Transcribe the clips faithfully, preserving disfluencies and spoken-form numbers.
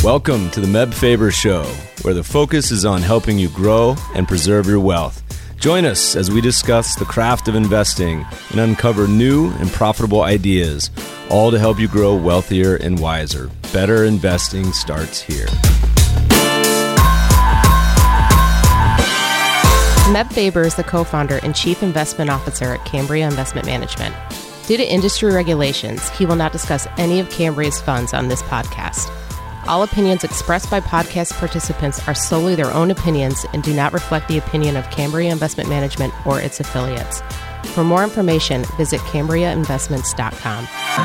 Welcome to the Meb Faber Show, where the focus is on helping you grow and preserve your wealth. Join us as we discuss the craft of investing and uncover new and profitable ideas, all to help you grow wealthier and wiser. Better investing starts here. Meb Faber is the co-founder and chief investment officer at Cambria Investment Management. Due to industry regulations, he will not discuss any of Cambria's funds on this podcast. All opinions expressed by podcast participants are solely their own opinions and do not reflect the opinion of Cambria Investment Management or its affiliates. For more information, visit cambria investments dot com.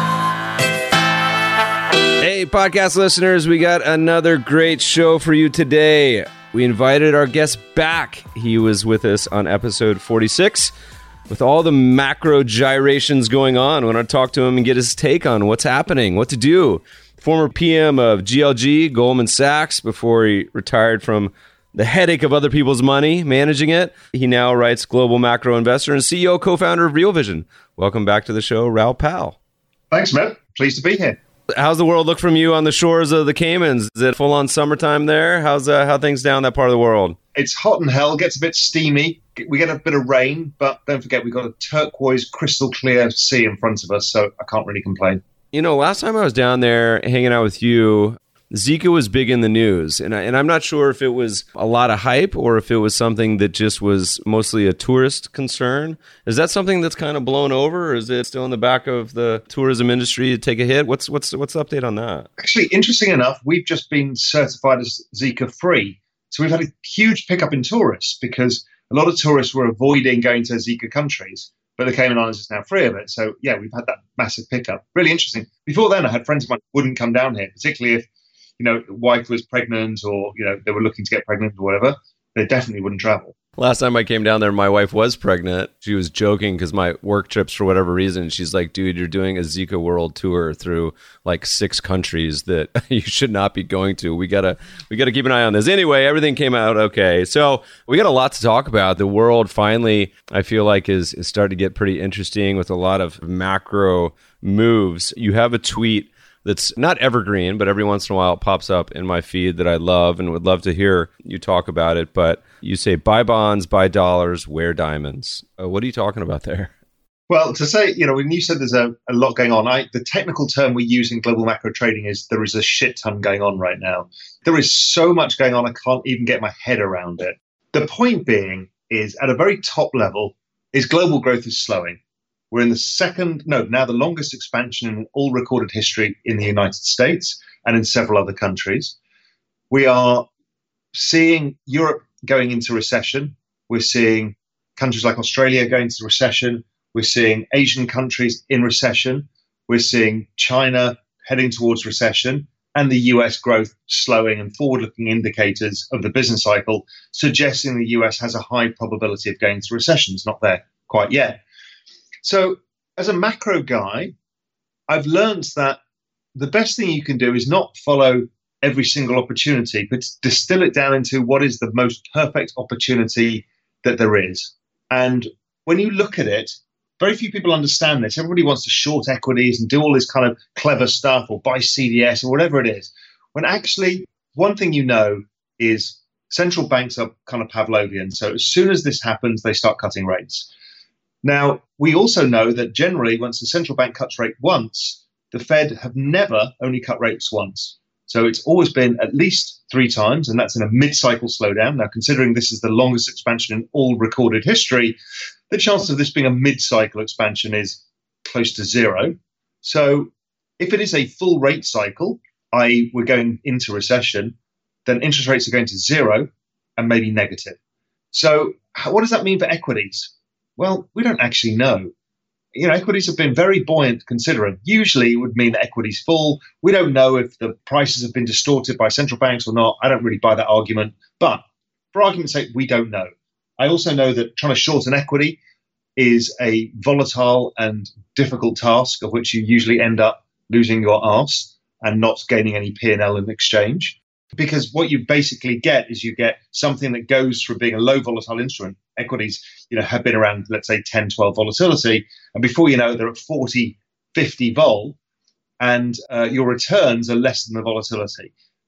Hey, podcast listeners, we got another great show for you today. We invited our guest back. He was with us on episode forty-six. With all the macro gyrations going on, I want to talk to him and get his take on what's happening, what to do. Former P M of G L G, Goldman Sachs, before he retired from the headache of other people's money, managing it. He now writes Global Macro Investor and C E O, co-founder of Real Vision. Welcome back to the show, Raoul Pal. Thanks, Matt. Pleased to be here. How's the world look from you on the shores of the Caymans? Is it full-on summertime there? How's uh, how things down that part of the world? It's hot and hell, gets a bit steamy. We get a bit of rain, but don't forget we've got a turquoise, crystal clear sea in front of us, so I can't really complain. You know, last time I was down there hanging out with you, Zika was big in the news, and, I, and I'm not sure if it was a lot of hype or if it was something that just was mostly a tourist concern. Is that something that's kind of blown over, or is it still in the back of the tourism industry to take a hit? What's what's what's the update on that? Actually, interesting enough, we've just been certified as Zika-free. So we've had a huge pickup in tourists because a lot of tourists were avoiding going to Zika countries, but the Cayman Islands is now free of it. So, yeah, we've had that massive pickup. Really interesting. Before then, I had friends of mine who wouldn't come down here, particularly if, you know, wife was pregnant or, you know, they were looking to get pregnant or whatever. They definitely wouldn't travel. Last time I came down there, my wife was pregnant. She was joking because my work trips, for whatever reason, she's like, dude, you're doing a Zika world tour through like six countries that you should not be going to. We gotta, we gotta keep an eye on this. Anyway, everything came out okay. So we got a lot to talk about. The world finally, I feel like, is, is starting to get pretty interesting with a lot of macro moves. You have a tweet that's not evergreen, but every once in a while it pops up in my feed that I love and would love to hear you talk about it. But you say, buy bonds, buy dollars, wear diamonds. Uh, what are you talking about there? Well, to say, you know, when you said there's a, a lot going on, I, the technical term we use in global macro trading is there is a shit ton going on right now. There is so much going on, I can't even get my head around it. The point being is, at a very top level, is global growth is slowing. We're in the second, no, now the longest expansion in all recorded history in the United States and in several other countries. We are seeing Europe going into recession. We're seeing countries like Australia going into recession. We're seeing Asian countries in recession. We're seeing China heading towards recession and the U S growth slowing, and forward-looking indicators of the business cycle suggesting the U S has a high probability of going into recession. It's not there quite yet. So as a macro guy, I've learned that the best thing you can do is not follow every single opportunity, but distill it down into what is the most perfect opportunity that there is. And when you look at it, very few people understand this. Everybody wants to short equities and do all this kind of clever stuff or buy C D S or whatever it is. When actually, one thing you know is central banks are kind of Pavlovian. So as soon as this happens, they start cutting rates. Now, we also know that generally, once the central bank cuts rate once, the Fed have never only cut rates once. So it's always been at least three times, and that's in a mid-cycle slowdown. Now, considering this is the longest expansion in all recorded history, the chance of this being a mid-cycle expansion is close to zero. So if it is a full rate cycle, that is we're going into recession, then interest rates are going to zero and maybe negative. So what does that mean for equities? Well, we don't actually know. You know, equities have been very buoyant considering. Usually it would mean that equities fall. We don't know if the prices have been distorted by central banks or not. I don't really buy that argument. But for argument's sake, we don't know. I also know that trying to short an equity is a volatile and difficult task of which you usually end up losing your arse and not gaining any P and L in exchange. Because what you basically get is you get something that goes from being a low volatile instrument. Equities, you know, have been around, let's say, ten, twelve volatility. And before you know it, they're at forty, fifty vol. And uh, your returns are less than the volatility.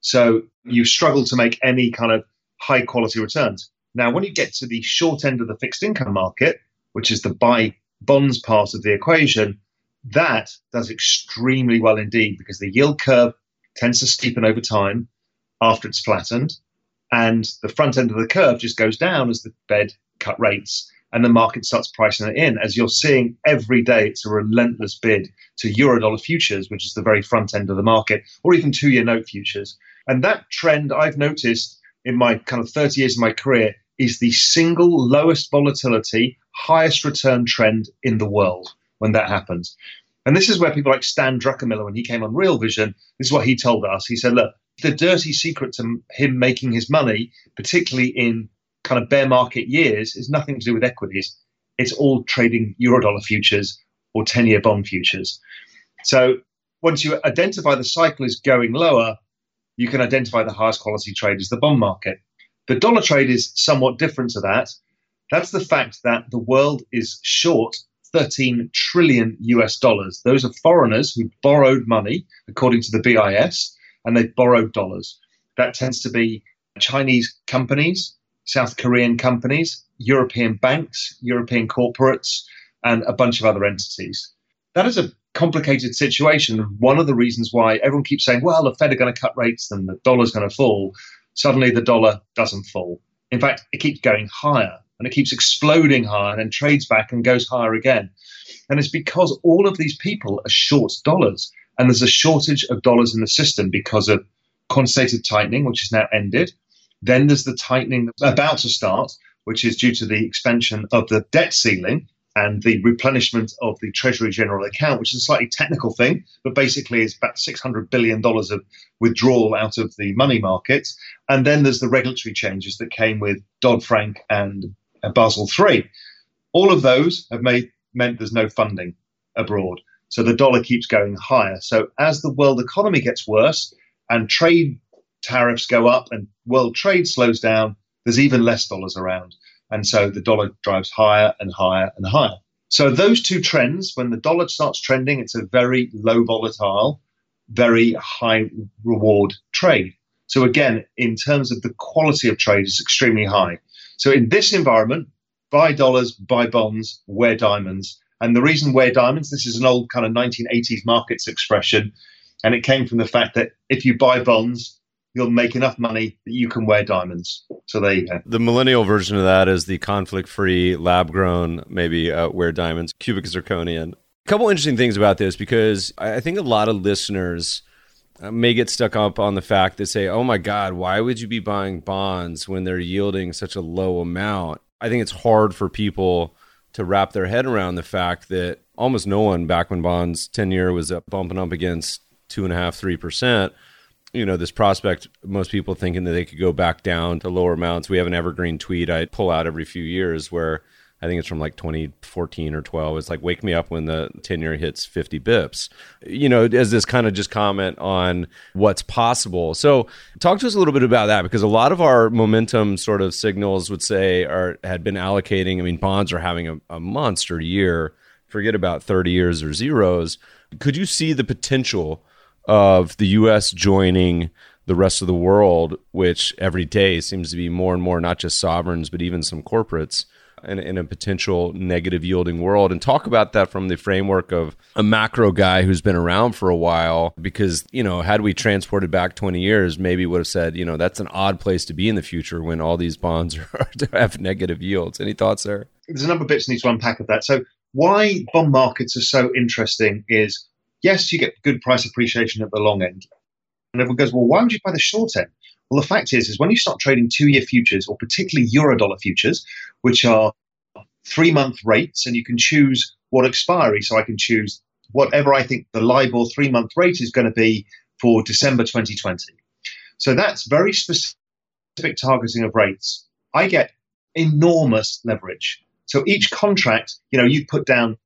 So you struggle to make any kind of high quality returns. Now, when you get to the short end of the fixed income market, which is the buy bonds part of the equation, that does extremely well indeed because the yield curve tends to steepen over time after it's flattened. And the front end of the curve just goes down as the Fed cut rates and the market starts pricing it in. As you're seeing every day, it's a relentless bid to Eurodollar futures, which is the very front end of the market, or even two-year note futures. And that trend I've noticed in my kind of thirty years of my career is the single lowest volatility, highest return trend in the world when that happens. And this is where people like Stan Druckenmiller, when he came on Real Vision, this is what he told us. He said, look, the dirty secret to him making his money, particularly in kind of bear market years, is nothing to do with equities. It's all trading Eurodollar futures or ten-year bond futures. So once you identify the cycle is going lower, you can identify the highest quality trade as the bond market. The dollar trade is somewhat different to that. That's the fact that the world is short thirteen trillion U S dollars. Those are foreigners who borrowed money, according to the B I S, and they've borrowed dollars. That tends to be Chinese companies, South Korean companies, European banks, European corporates, and a bunch of other entities. That is a complicated situation. One of the reasons why everyone keeps saying, well, the Fed are going to cut rates and the dollar's going to fall. Suddenly the dollar doesn't fall. In fact, it keeps going higher and it keeps exploding higher and then trades back and goes higher again. And it's because all of these people are short dollars. And there's a shortage of dollars in the system because of quantitative tightening, which is now ended. Then there's the tightening that's about to start, which is due to the expansion of the debt ceiling and the replenishment of the Treasury General Account, which is a slightly technical thing, but basically is about six hundred billion dollars of withdrawal out of the money markets. And then there's the regulatory changes that came with Dodd-Frank and uh, Basel three. All of those have made meant there's no funding abroad. So the dollar keeps going higher. So as the world economy gets worse and trade tariffs go up and world trade slows down, there's even less dollars around. And so the dollar drives higher and higher and higher. So those two trends, when the dollar starts trending, it's a very low volatile, very high reward trade. So again, in terms of the quality of trade, it's extremely high. So in this environment, buy dollars, buy bonds, wear diamonds. And the reason wear diamonds, this is an old kind of nineteen eighties markets expression. And it came from the fact that if you buy bonds, you'll make enough money that you can wear diamonds. So there you go. The millennial version of that is the conflict-free, lab-grown, maybe uh, wear diamonds, cubic zirconian. A couple interesting things about this, because I think a lot of listeners uh, may get stuck up on the fact that say, oh my God, why would you be buying bonds when they're yielding such a low amount? I think it's hard for people to wrap their head around the fact that almost no one back when bonds ten-year was up, bumping up against two and a half, three percent. You know, this prospect, most people thinking that they could go back down to lower amounts. We have an evergreen tweet I pull out every few years where I think it's from like twenty fourteen or twelve. It's like, wake me up when the ten-year hits fifty bips. You know, as this kind of just comment on what's possible. So talk to us a little bit about that, because a lot of our momentum sort of signals would say are had been allocating. I mean, bonds are having a, a monster year. Forget about thirty years or zeros. Could you see the potential of the U S joining the rest of the world, which every day seems to be more and more, not just sovereigns, but even some corporates, in, in a potential negative yielding world? And talk about that from the framework of a macro guy who's been around for a while, because, you know, had we transported back twenty years, maybe would have said, you know, that's an odd place to be in the future when all these bonds are to have negative yields. Any thoughts there? There's a number of bits I need to unpack of that. So why bond markets are so interesting is, yes, you get good price appreciation at the long end. And everyone goes, well, why would you buy the short end? Well, the fact is, is when you start trading two-year futures, or particularly Eurodollar futures, which are three-month rates, and you can choose what expiry. So I can choose whatever I think the LIBOR three-month rate is going to be for December twenty twenty. So that's very specific targeting of rates. I get enormous leverage. So each contract, you know, you put down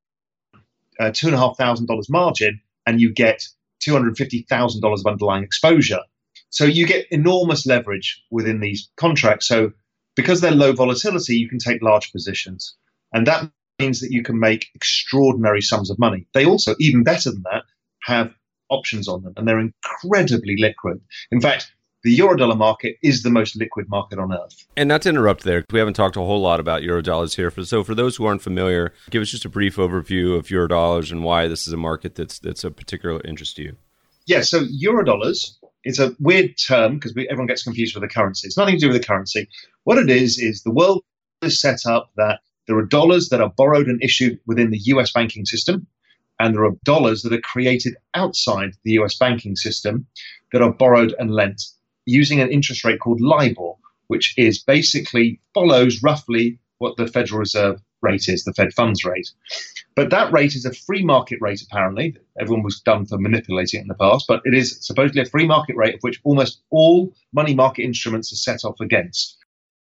Uh, two and a half thousand dollars margin, and you get two hundred fifty thousand dollars of underlying exposure. So you get enormous leverage within these contracts. So because they're low volatility, you can take large positions, and that means that you can make extraordinary sums of money. They also, even better than that, have options on them, and they're incredibly liquid. In fact, the Eurodollar market is the most liquid market on earth. And not to interrupt there, we haven't talked a whole lot about Eurodollars here. So for those who aren't familiar, give us just a brief overview of Eurodollars and why this is a market that's that's of particular interest to you. Yeah, so Eurodollars is a weird term because everyone gets confused with the currency. It's nothing to do with the currency. What it is, is the world is set up that there are dollars that are borrowed and issued within the U S banking system, and there are dollars that are created outside the U S banking system that are borrowed and lent using an interest rate called LIBOR, which is basically follows roughly what the Federal Reserve rate is, the Fed funds rate. But that rate is a free market rate, apparently. Everyone was done for manipulating it in the past, but it is supposedly a free market rate of which almost all money market instruments are set off against.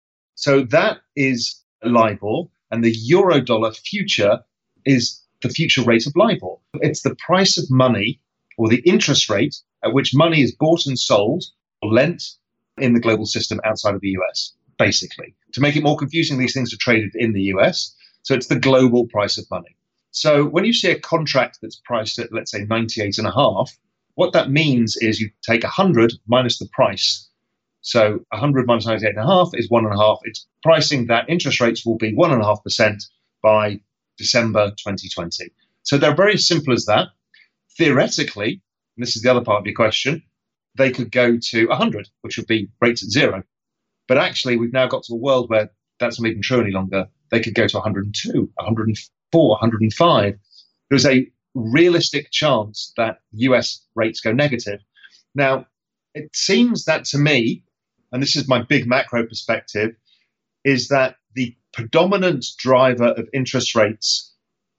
So that is LIBOR, and the Eurodollar future is the future rate of LIBOR. It's the price of money, or the interest rate at which money is bought and sold or lent in the global system outside of the U S, basically. To make it more confusing, these things are traded in the U S, so it's the global price of money. So when you see a contract that's priced at, let's say, ninety-eight and a half, what that means is you take one hundred minus the price. So one hundred minus ninety-eight and a half is one and a half. It's pricing that interest rates will be one and a half percent by December twenty twenty. So they're very simple as that. Theoretically, and this is the other part of your question, they could go to one hundred, which would be rates at zero. But actually, we've now got to a world where that's not even true any longer. They could go to one hundred two, one hundred four, one hundred five. There's a realistic chance that U S rates go negative. Now, it seems that to me, and this is my big macro perspective, is that the predominant driver of interest rates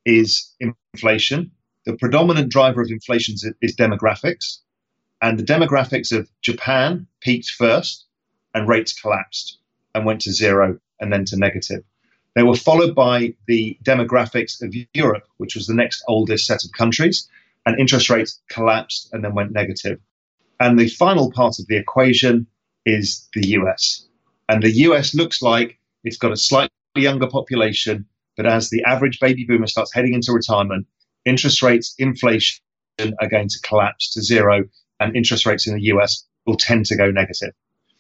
is inflation. The predominant driver of inflation is, is demographics. And the demographics of Japan peaked first, and rates collapsed and went to zero and then to negative. They were followed by the demographics of Europe, which was the next oldest set of countries, and interest rates collapsed and then went negative. And the final part of the equation is the U S. And the U S looks like it's got a slightly younger population, but as the average baby boomer starts heading into retirement, interest rates, inflation are going to collapse to zero, and interest rates in the U S will tend to go negative.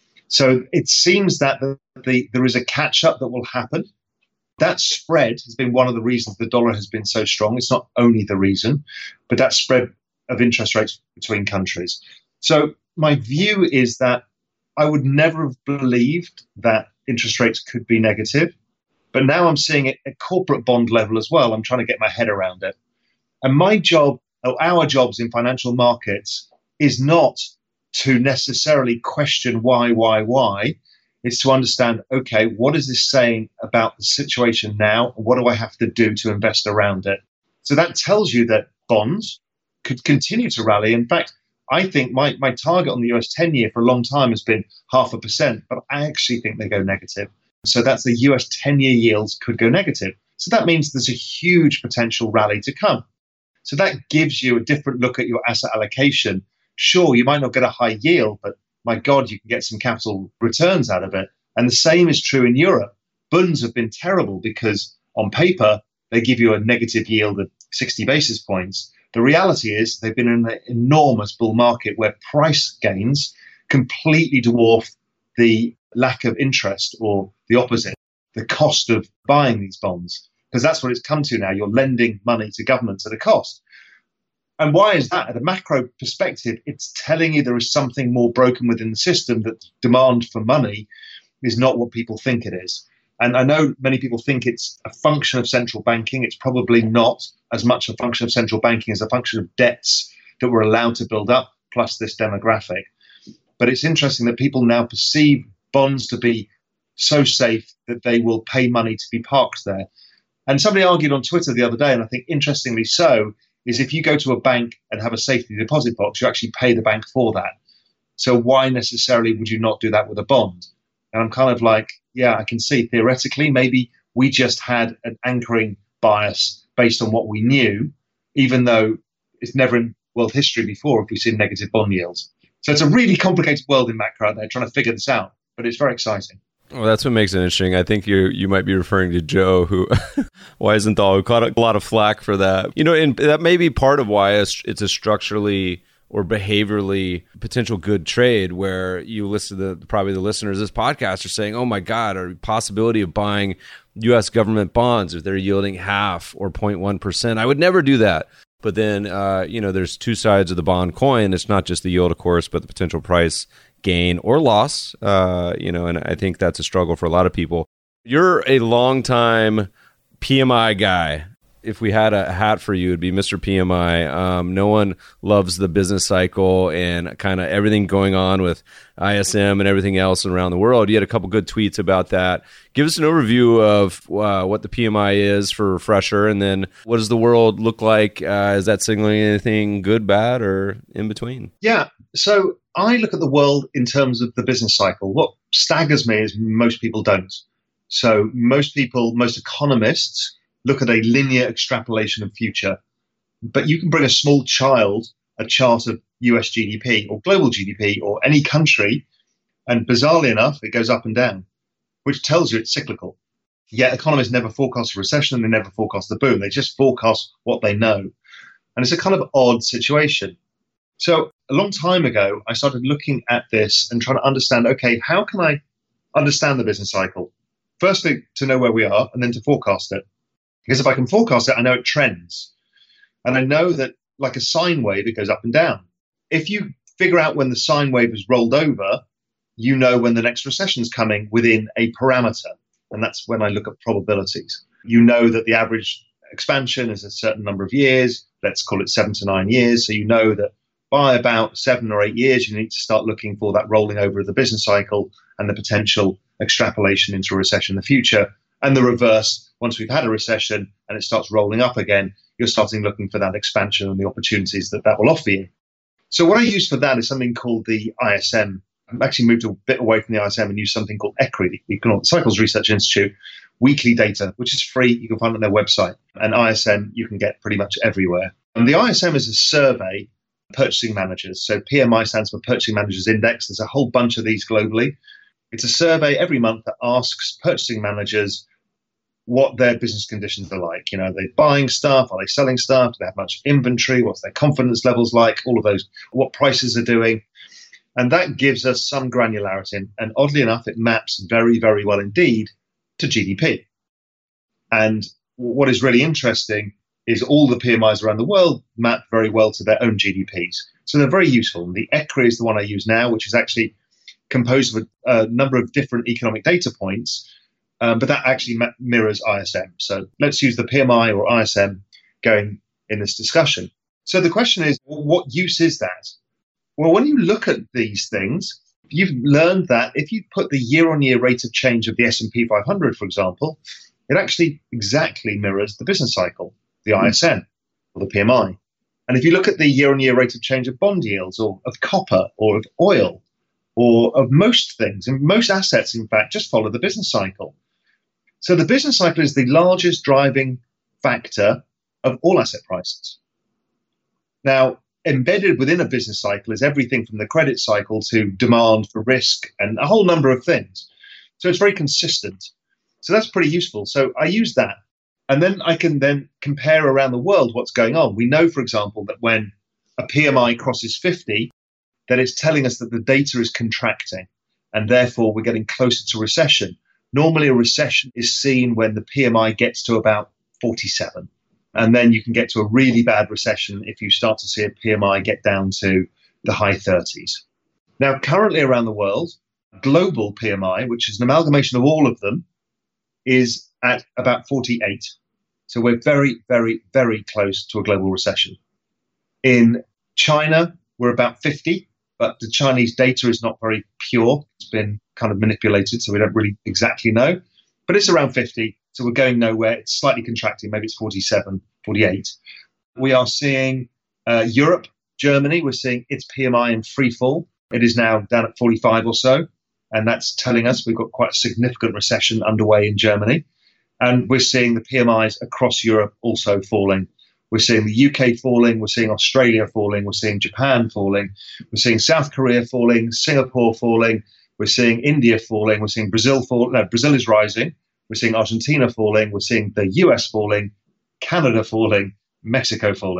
So it seems that the, the, there is a catch-up that will happen. That spread has been one of the reasons the dollar has been so strong. It's not only the reason, but that spread of interest rates between countries. So my view is that I would never have believed that interest rates could be negative, but now I'm seeing it at corporate bond level as well. I'm trying to get my head around it. And my job, or our jobs in financial markets, is not to necessarily question why, why, why. It's to understand, okay, what is this saying about the situation now? And what do I have to do to invest around it? So that tells you that bonds could continue to rally. In fact, I think my, my target on the U S ten-year for a long time has been half a percent, but I actually think they go negative. So that's the U S ten-year yields could go negative. So that means there's a huge potential rally to come. So that gives you a different look at your asset allocation. Sure, you might not get a high yield, but my God, you can get some capital returns out of it. And the same is true in Europe. Bunds have been terrible because on paper, they give you a negative yield of sixty basis points. The reality is they've been in an enormous bull market where price gains completely dwarf the lack of interest, or the opposite, the cost of buying these bonds. Because that's what it's come to now. You're lending money to governments at a cost. And why is that? At a macro perspective, it's telling you there is something more broken within the system, that demand for money is not what people think it is. And I know many people think it's a function of central banking. It's probably not as much a function of central banking as a function of debts that we're allowed to build up, plus this demographic. But it's interesting that people now perceive bonds to be so safe that they will pay money to be parked there. And somebody argued on Twitter the other day, and I think interestingly so, is if you go to a bank and have a safety deposit box, you actually pay the bank for that. So why necessarily would you not do that with a bond? And I'm kind of like, yeah, I can see theoretically maybe we just had an anchoring bias based on what we knew, even though it's never in world history before if we've seen negative bond yields. So it's a really complicated world in macro out there trying to figure this out, but it's very exciting. Well, that's what makes it interesting. I think you you might be referring to Joe, who Weisenthal, who caught a lot of flack for that. You know, and that may be part of why it's a structurally or behaviorally potential good trade where you listen to the, probably the listeners of this podcast are saying, oh my God, or possibility of buying U S government bonds if they're yielding half or zero point one percent. I would never do that. But then, uh, you know, there's two sides of the bond coin. It's not just the yield, of course, but the potential price gain or loss, uh, you know, and I think that's a struggle for a lot of people. You're a longtime P M I guy. If we had a hat for you, it'd be Mister P M I. Um, no one loves the business cycle and kind of everything going on with I S M and everything else around the world. You had a couple good tweets about that. Give us an overview of uh, what the P M I is for a refresher, and then what does the world look like? Uh, is that signaling anything good, bad, or in between? Yeah. So I look at the world in terms of the business cycle. What staggers me is most people don't. So most people, most economists, look at a linear extrapolation of future. But you can bring a small child a chart of U S G D P or global G D P or any country, and bizarrely enough, it goes up and down, which tells you it's cyclical. Yet economists never forecast a recession and they never forecast the boom. They just forecast what they know. And it's a kind of odd situation. So a long time ago, I started looking at this and trying to understand, okay, how can I understand the business cycle? Firstly, to know where we are, and then to forecast it. Because if I can forecast it, I know it trends. And I know that like a sine wave, it goes up and down. If you figure out when the sine wave has rolled over, you know when the next recession is coming within a parameter. And that's when I look at probabilities. You know that the average expansion is a certain number of years. Let's call it seven to nine years. So you know that by about seven or eight years, you need to start looking for that rolling over of the business cycle and the potential extrapolation into a recession in the future. And the reverse, once we've had a recession and it starts rolling up again, you're starting looking for that expansion and the opportunities that that will offer you. So what I use for that is something called the I S M. I've actually moved a bit away from the I S M and used something called E C R I, the Economic Cycles Research Institute, weekly data, which is free. You can find it on their website. And I S M you can get pretty much everywhere. And the I S M is a survey of purchasing managers. So P M I stands for Purchasing Managers Index. There's a whole bunch of these globally. It's a survey every month that asks purchasing managers what their business conditions are like. You know, are they buying stuff? Are they selling stuff? Do they have much inventory? What's their confidence levels like? All of those, what prices are doing. And that gives us some granularity. And oddly enough, it maps very, very well indeed to G D P. And what is really interesting is all the P M Is around the world map very well to their own G D Ps. So they're very useful. And the E C R I is the one I use now, which is actually composed of a, a number of different economic data points. Um, but that actually ma- mirrors I S M. So let's use the P M I or I S M going in this discussion. So the question is, well, what use is that? Well, when you look at these things, you've learned that if you put the year-on-year rate of change of the S and P five hundred, for example, it actually exactly mirrors the business cycle, the I S M or the P M I. And if you look at the year-on-year rate of change of bond yields or of copper or of oil or of most things, and most assets, in fact, just follow the business cycle. So the business cycle is the largest driving factor of all asset prices. Now, embedded within a business cycle is everything from the credit cycle to demand for risk and a whole number of things. So it's very consistent. So that's pretty useful. So I use that. And then I can then compare around the world what's going on. We know, for example, that when a P M I crosses fifty, that it's telling us that the data is contracting and therefore we're getting closer to recession. Normally a recession is seen when the P M I gets to about forty-seven. And then you can get to a really bad recession if you start to see a P M I get down to the high thirties. Now, currently around the world, global P M I, which is an amalgamation of all of them, is at about forty-eight. So we're very, very, very close to a global recession. In China, we're about fifty, but the Chinese data is not very pure. It's been kind of manipulated, so we don't really exactly know. But it's around fifty, so we're going nowhere. It's slightly contracting. Maybe it's forty-seven, forty-eight. We are seeing uh, Europe, Germany, we're seeing its P M I in free fall. It is now down at forty-five or so, and that's telling us we've got quite a significant recession underway in Germany. And we're seeing the P M Is across Europe also falling. We're seeing the U K falling, we're seeing Australia falling, we're seeing Japan falling, we're seeing South Korea falling, Singapore falling, we're seeing India falling, we're seeing Brazil falling. No, Brazil is rising. We're seeing Argentina falling, we're seeing the U S falling, Canada falling, Mexico falling.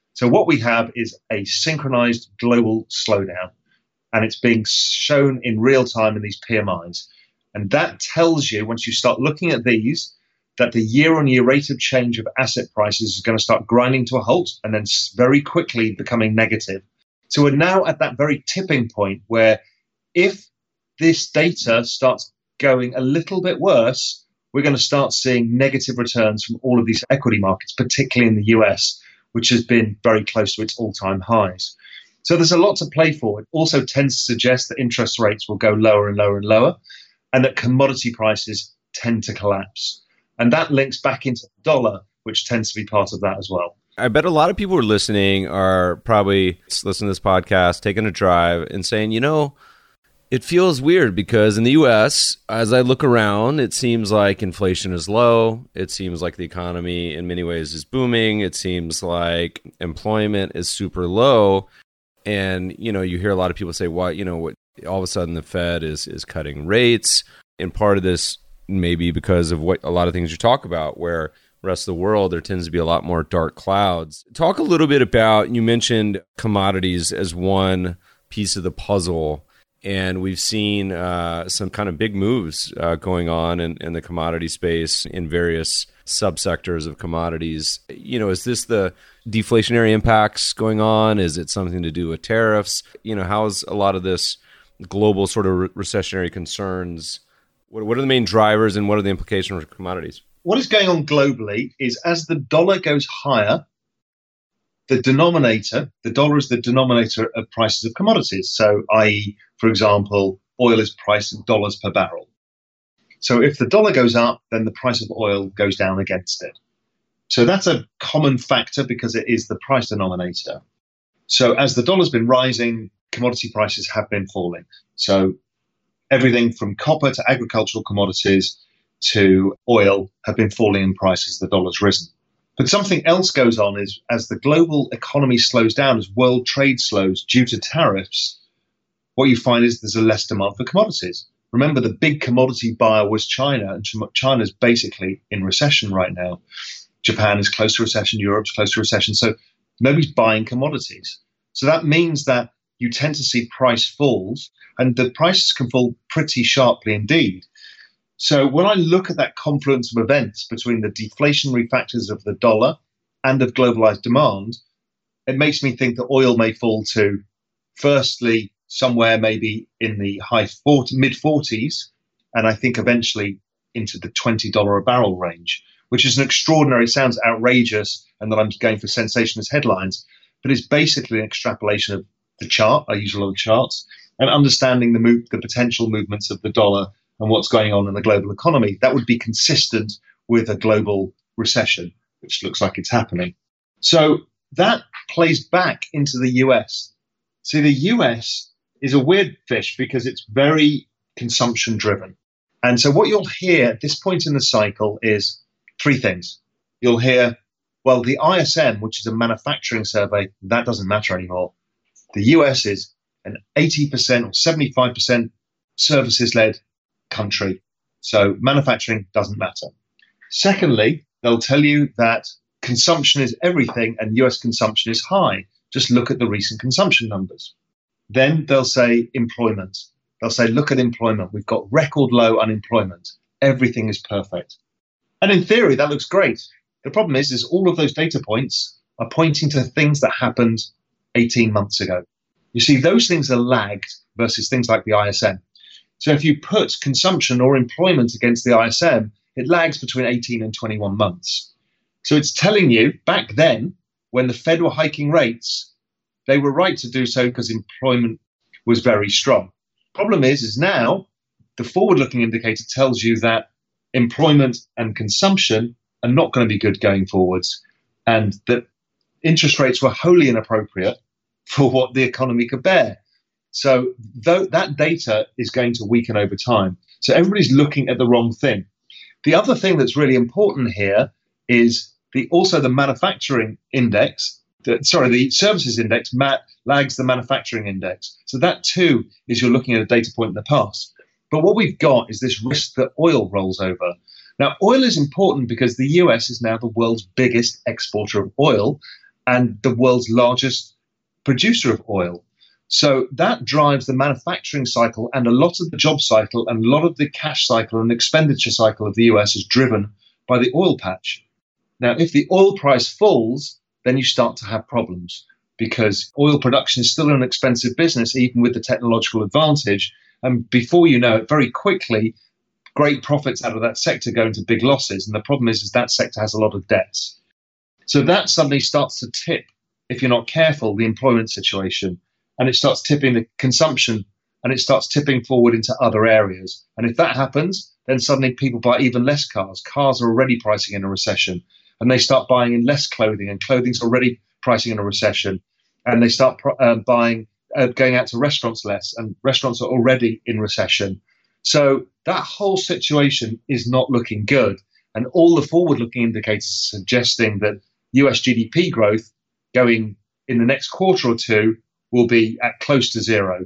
So what we have is a synchronized global slowdown, and it's being shown in real time in these P M Is. And that tells you, once you start looking at these, that the year-on-year rate of change of asset prices is going to start grinding to a halt and then very quickly becoming negative. So we're now at that very tipping point where if this data starts going a little bit worse, we're going to start seeing negative returns from all of these equity markets, particularly in the U S, which has been very close to its all-time highs. So there's a lot to play for. It also tends to suggest that interest rates will go lower and lower and lower, and that commodity prices tend to collapse. And that links back into the dollar, which tends to be part of that as well. I bet a lot of people who are listening are probably listening to this podcast, taking a drive and saying, you know, it feels weird because in the U S, as I look around, it seems like inflation is low. It seems like the economy in many ways is booming. It seems like employment is super low. And, you know, you hear a lot of people say, why, you know, what, all of a sudden the Fed is is cutting rates. And part of this maybe because of what a lot of things you talk about, where the rest of the world, there tends to be a lot more dark clouds. Talk a little bit about, you mentioned commodities as one piece of the puzzle. And we've seen uh, some kind of big moves uh, going on in, in the commodity space in various subsectors of commodities. You know, is this the deflationary impacts going on? Is it something to do with tariffs? You know, how is a lot of this global sort of re- recessionary concerns? What, what are the main drivers and what are the implications for commodities? What is going on globally is as the dollar goes higher, the denominator, the dollar is the denominator of prices of commodities. So, that is, for example, oil is priced in dollars per barrel. So if the dollar goes up, then the price of oil goes down against it. So that's a common factor because it is the price denominator. So as the dollar's been rising, commodity prices have been falling. So everything from copper to agricultural commodities to oil have been falling in price as the dollar's risen. But something else goes on is as the global economy slows down, as world trade slows due to tariffs, what you find is there's a less demand for commodities. Remember, the big commodity buyer was China, and China's basically in recession right now. Japan is close to recession, Europe's close to recession, so nobody's buying commodities. So that means that you tend to see price falls, and the prices can fall pretty sharply indeed. So when I look at that confluence of events between the deflationary factors of the dollar and of globalized demand, it makes me think that oil may fall to, firstly, somewhere maybe in the high forty, mid forties, and I think eventually into the twenty dollars a barrel range, which is an extraordinary, sounds outrageous, and that I'm going for sensationalist headlines, but it's basically an extrapolation of the chart. I use a lot of charts, and understanding the move, the potential movements of the dollar and what's going on in the global economy. That would be consistent with a global recession, which looks like it's happening. So that plays back into the U S. See, the U S is a weird fish because it's very consumption driven. And so what you'll hear at this point in the cycle is three things. You'll hear, well, the I S M, which is a manufacturing survey, that doesn't matter anymore. The U S is an eighty percent or seventy-five percent services-led country. So manufacturing doesn't matter. Secondly, they'll tell you that consumption is everything and U S consumption is high. Just look at the recent consumption numbers. Then they'll say employment. They'll say, look at employment. We've got record low unemployment. Everything is perfect. And in theory, that looks great. The problem is, is all of those data points are pointing to things that happened eighteen months ago. You see, those things are lagged versus things like the I S M. So if you put consumption or employment against the I S M, it lags between eighteen and twenty-one months. So it's telling you back then, when the Fed were hiking rates, they were right to do so because employment was very strong. Problem is, is now the forward-looking indicator tells you that employment and consumption are not going to be good going forwards, and that interest rates were wholly inappropriate for what the economy could bear. So though that data is going to weaken over time. So everybody's looking at the wrong thing. The other thing that's really important here is the also the manufacturing index, the, sorry, the services index mat, lags the manufacturing index. So that too is you're looking at a data point in the past. But what we've got is this risk that oil rolls over. Now, oil is important because the U S is now the world's biggest exporter of oil, and the world's largest producer of oil. So that drives the manufacturing cycle, and a lot of the job cycle and a lot of the cash cycle and expenditure cycle of the U S is driven by the oil patch. Now, if the oil price falls, then you start to have problems, because oil production is still an expensive business, even with the technological advantage. And before you know it, very quickly, great profits out of that sector go into big losses. And the problem is, is that sector has a lot of debts. So that suddenly starts to tip, if you're not careful, the employment situation. And it starts tipping the consumption, and it starts tipping forward into other areas. And if that happens, then suddenly people buy even less cars. Cars are already pricing in a recession, and they start buying in less clothing, and clothing's already pricing in a recession. And they start uh, buying, uh, going out to restaurants less, and restaurants are already in recession. So that whole situation is not looking good. And all the forward-looking indicators are suggesting that U S G D P growth going in the next quarter or two will be at close to zero.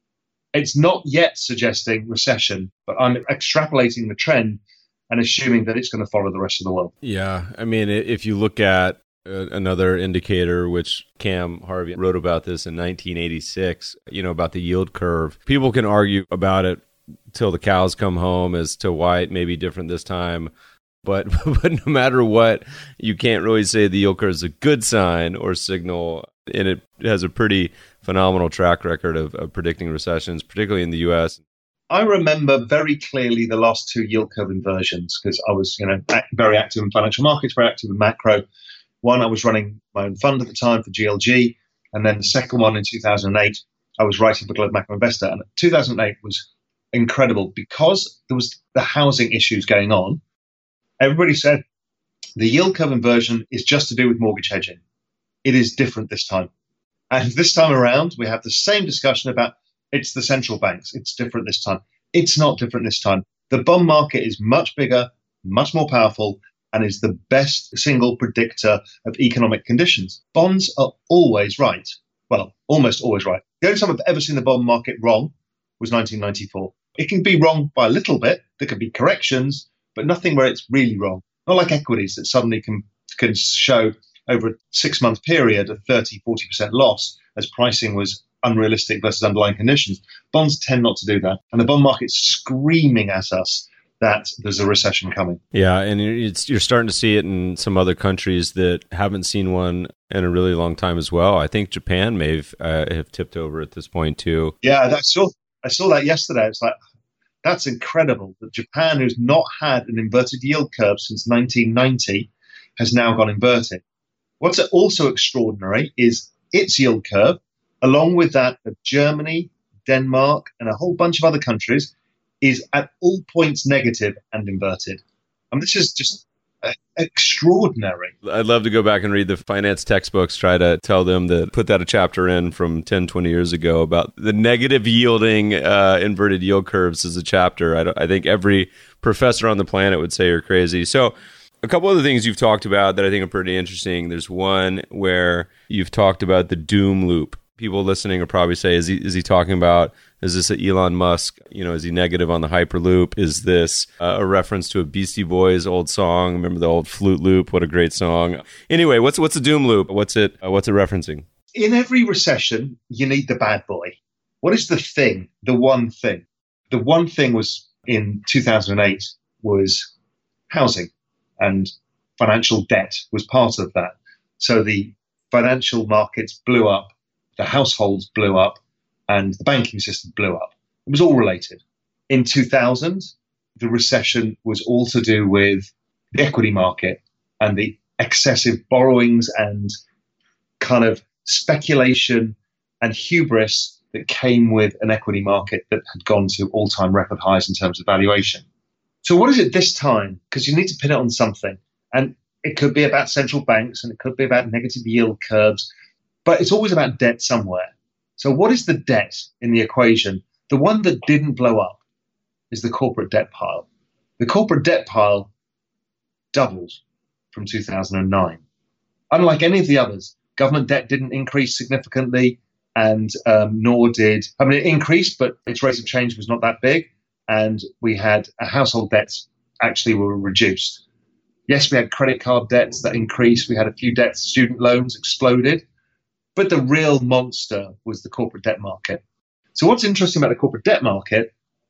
It's not yet suggesting recession, but I'm extrapolating the trend and assuming that it's going to follow the rest of the world. Yeah. I mean, if you look at uh, another indicator, which Cam Harvey wrote about this in nineteen eighty-six, you know, about the yield curve, people can argue about it till the cows come home as to why it may be different this time. But but no matter what, you can't really say the yield curve is a good sign or signal, and it has a pretty phenomenal track record of, of predicting recessions, particularly in the U S. I remember very clearly the last two yield curve inversions, because I was, you know, very active in financial markets, very active in macro. One, I was running my own fund at the time for G L G, and then the second one in two thousand eight, I was writing for Global Macro Investor. And two thousand eight was incredible because there was the housing issues going on. Everybody said the yield curve inversion is just to do with mortgage hedging. It is different this time. And this time around, we have the same discussion about it's the central banks. It's different this time. It's not different this time. The bond market is much bigger, much more powerful, and is the best single predictor of economic conditions. Bonds are always right. Well, almost always right. The only time I've ever seen the bond market wrong was nineteen ninety-four. It can be wrong by a little bit. There can be corrections, but nothing where it's really wrong. Not like equities that suddenly can, can show over a six-month period a thirty, forty percent loss as pricing was unrealistic versus underlying conditions. Bonds tend not to do that. And the bond market's screaming at us that there's a recession coming. Yeah, and it's, you're starting to see it in some other countries that haven't seen one in a really long time as well. I think Japan may have, uh, have tipped over at this point too. Yeah, I saw, I saw that yesterday. It's like, that's incredible that Japan, who's not had an inverted yield curve since nineteen ninety, has now gone inverted. What's also extraordinary is its yield curve, along with that of Germany, Denmark, and a whole bunch of other countries, is at all points negative and inverted. And this is just uh, extraordinary. I'd love to go back and read the finance textbooks, try to tell them to put that a chapter in from ten, twenty years ago about the negative yielding uh, inverted yield curves as a chapter. I, I think every professor on the planet would say you're crazy. So a couple of the things you've talked about that I think are pretty interesting. There's one where you've talked about the doom loop. People listening will probably say, is he is he talking about, is this a Elon Musk, you know, is he negative on the Hyperloop? Is this uh, a reference to a Beastie Boys old song? Remember the old Flute Loop? What a great song. Anyway, what's what's a doom loop? What's it uh, what's it referencing? In every recession, you need the bad boy. What is the thing, the one thing? The one thing was in two thousand eight was housing, and financial debt was part of that. So the financial markets blew up, the households blew up, and the banking system blew up. It was all related. In two thousand, the recession was all to do with the equity market and the excessive borrowings and kind of speculation and hubris that came with an equity market that had gone to all-time record highs in terms of valuation. So what is it this time? Because you need to pin it on something. And it could be about central banks, and it could be about negative yield curves, but it's always about debt somewhere. So what is the debt in the equation? The one that didn't blow up is the corporate debt pile. The corporate debt pile doubled from two thousand nine. Unlike any of the others, government debt didn't increase significantly, and um, nor did, I mean, it increased, but its rate of change was not that big. And we had uh, household debts actually were reduced. Yes, we had credit card debts that increased. We had a few debts, student loans exploded. But the real monster was the corporate debt market. So what's interesting about the corporate debt market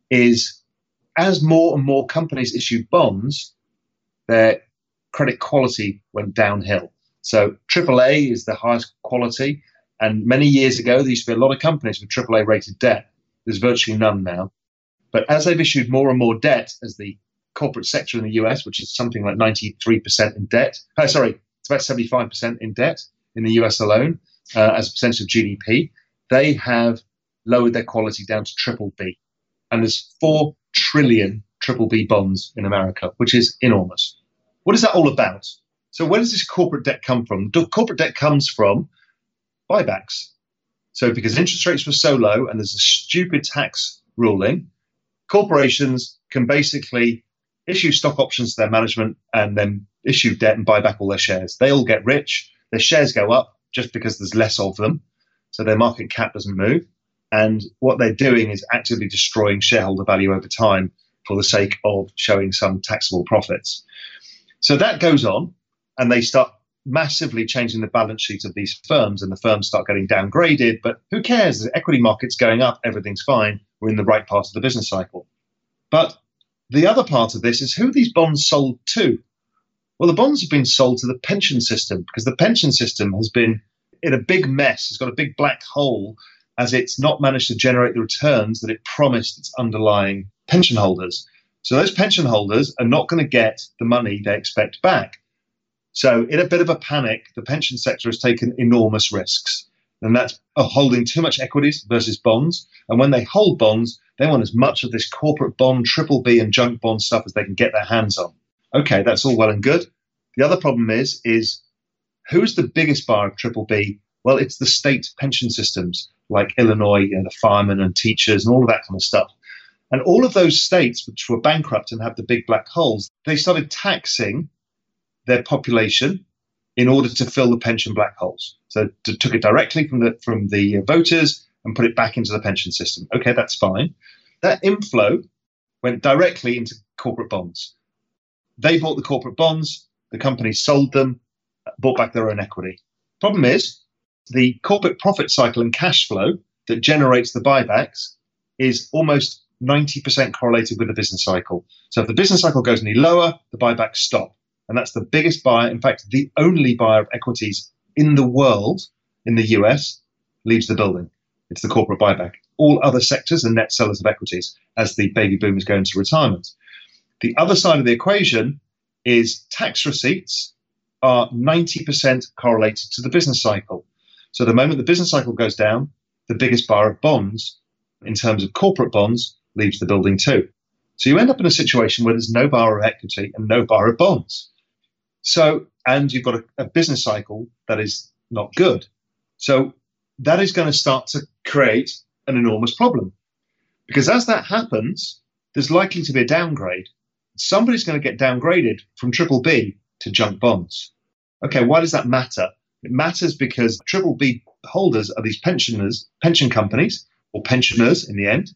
is as more and more companies issued bonds, their credit quality went downhill. So triple A is the highest quality. And many years ago, there used to be a lot of companies with triple A rated debt. There's virtually none now. But as they've issued more and more debt, as the corporate sector in the U S, which is something like ninety-three percent in debt, oh, sorry, it's about seventy-five percent in debt in the U S alone, uh, as a percentage of G D P, they have lowered their quality down to triple B. And there's four trillion triple B bonds in America, which is enormous. What is that all about? So where does this corporate debt come from? The corporate debt comes from buybacks. So because interest rates were so low and there's a stupid tax ruling, corporations can basically issue stock options to their management and then issue debt and buy back all their shares. They all get rich. Their shares go up just because there's less of them. So their market cap doesn't move. And what they're doing is actively destroying shareholder value over time for the sake of showing some taxable profits. So that goes on, and they start massively changing the balance sheet of these firms, and the firms start getting downgraded. But who cares? The equity market's going up. Everything's fine. We're in the right part of the business cycle. But the other part of this is who these bonds sold to. Well, the bonds have been sold to the pension system because the pension system has been in a big mess. It's got a big black hole as it's not managed to generate the returns that it promised its underlying pension holders. So those pension holders are not going to get the money they expect back. So in a bit of a panic, the pension sector has taken enormous risks. And that's holding too much equities versus bonds. And when they hold bonds, they want as much of this corporate bond, triple B and junk bond stuff as they can get their hands on. Okay, that's all well and good. The other problem is, is who's the biggest buyer of triple B? Well, it's the state pension systems like Illinois, you know, the firemen and teachers and all of that kind of stuff. And all of those states which were bankrupt and had the big black holes, they started taxing their population in order to fill the pension black holes. So to, took it directly from the from the voters and put it back into the pension system. Okay, that's fine. That inflow went directly into corporate bonds. They bought the corporate bonds, the companies sold them, bought back their own equity. Problem is, the corporate profit cycle and cash flow that generates the buybacks is almost ninety percent correlated with the business cycle. So if the business cycle goes any lower, the buybacks stop. And that's the biggest buyer, in fact, the only buyer of equities in the world, in the U S, leaves the building. It's the corporate buyback. All other sectors are net sellers of equities as the baby boomers go into retirement. The other side of the equation is tax receipts are ninety percent correlated to the business cycle. So the moment the business cycle goes down, the biggest buyer of bonds, in terms of corporate bonds, leaves the building too. So you end up in a situation where there's no buyer of equity and no buyer of bonds. So, and you've got a, a business cycle that is not good. So that is going to start to create an enormous problem. Because as that happens, there's likely to be a downgrade. Somebody's going to get downgraded from triple B to junk bonds. Okay, why does that matter? It matters because triple B holders are these pensioners, pension companies, or pensioners in the end,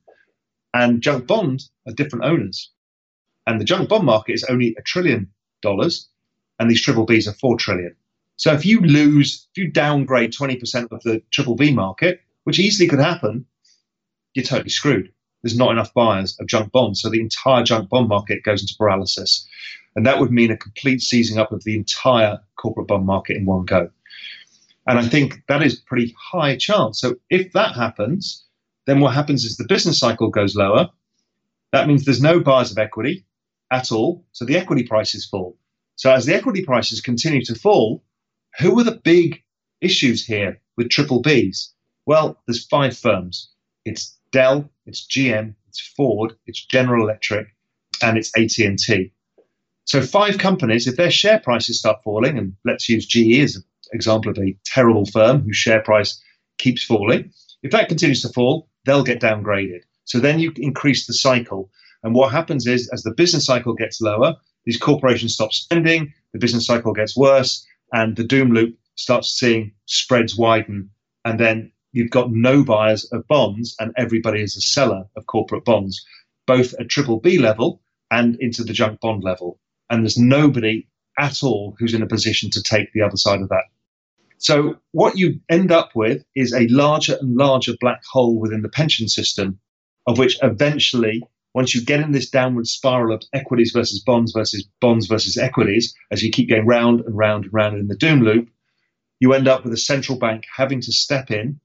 and junk bond are different owners. And the junk bond market is only a trillion dollars, and these triple Bs are four trillion. So if you lose, if you downgrade twenty percent of the triple B market, which easily could happen, you're totally screwed. There's not enough buyers of junk bonds. So the entire junk bond market goes into paralysis. And that would mean a complete seizing up of the entire corporate bond market in one go. And I think that is a pretty high chance. So if that happens, then what happens is the business cycle goes lower. That means there's no buyers of equity at all. So the equity prices fall. So as the equity prices continue to fall, who are the big issues here with triple Bs? Well, there's five firms. It's Dell, it's G M, it's Ford, it's General Electric, and it's A T and T. So five companies, if their share prices start falling, and let's use G E as an example of a terrible firm whose share price keeps falling, if that continues to fall, they'll get downgraded. So then you increase the cycle. And what happens is, as the business cycle gets lower, these corporations stop spending, the business cycle gets worse, and the doom loop starts seeing spreads widen. And then you've got no buyers of bonds, and everybody is a seller of corporate bonds, both at triple B level and into the junk bond level. And there's nobody at all who's in a position to take the other side of that. So what you end up with is a larger and larger black hole within the pension system, of which eventually, once you get in this downward spiral of equities versus bonds versus bonds versus equities, as you keep going round and round and round in the doom loop, you end up with a central bank having to step in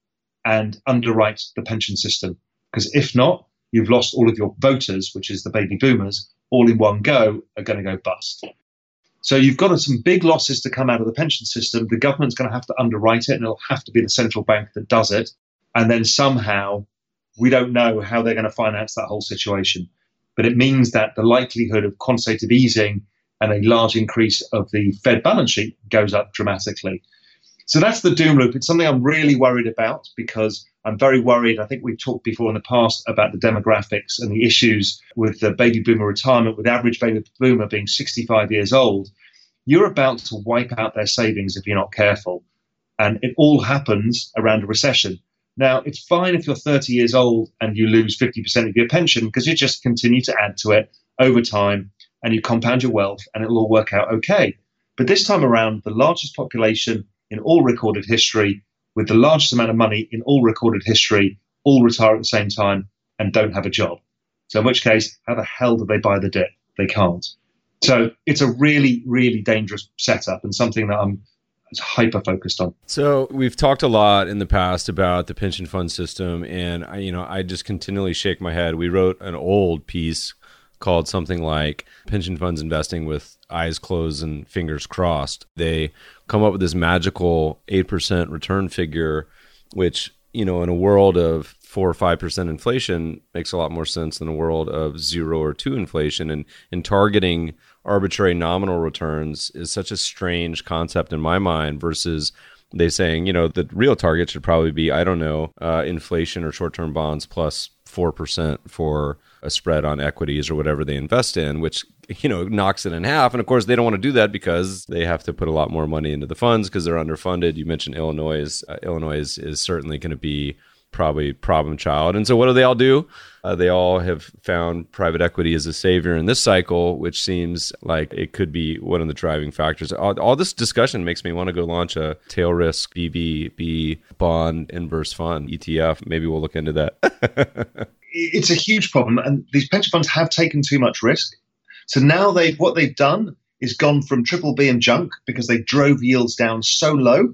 and underwrite the pension system. Because if not, you've lost all of your voters, which is the baby boomers, all in one go, are going to go bust. So you've got some big losses to come out of the pension system. The government's going to have to underwrite it, and it'll have to be the central bank that does it. And then somehow, we don't know how they're going to finance that whole situation. But it means that the likelihood of quantitative easing and a large increase of the Fed balance sheet goes up dramatically. So that's the doom loop. It's something I'm really worried about because I'm very worried. I think we've talked before in the past about the demographics and the issues with the baby boomer retirement, with average baby boomer being sixty-five years old. You're about to wipe out their savings if you're not careful. And it all happens around a recession. Now, it's fine if you're thirty years old and you lose fifty percent of your pension because you just continue to add to it over time and you compound your wealth and it'll all work out okay. But this time around, the largest population in all recorded history, with the largest amount of money in all recorded history, all retire at the same time and don't have a job. So in which case, how the hell do they buy the dip? They can't. So it's a really, really dangerous setup and something that I'm hyper-focused on. So we've talked a lot in the past about the pension fund system, and I, you know, I just continually shake my head. We wrote an old piece called something like Pension Funds Investing with Eyes Closed and Fingers Crossed. They come up with this magical eight percent return figure, which, you know, in a world of four or five percent inflation makes a lot more sense than a world of zero or two inflation. And, and targeting arbitrary nominal returns is such a strange concept in my mind versus they saying, you know, the real target should probably be, I don't know, uh, inflation or short-term bonds plus four percent for a spread on equities or whatever they invest in, which, you know, knocks it in half. And of course, they don't want to do that because they have to put a lot more money into the funds because they're underfunded. You mentioned Illinois. Uh, Illinois is, is certainly going to be probably problem child. And so what do they all do? Uh, they all have found private equity as a savior in this cycle, which seems like it could be one of the driving factors. All, all this discussion makes me want to go launch a tail risk B B B bond inverse fund E T F. Maybe we'll look into that. It's a huge problem. And these pension funds have taken too much risk. So now they've what they've done is gone from triple B and junk because they drove yields down so low.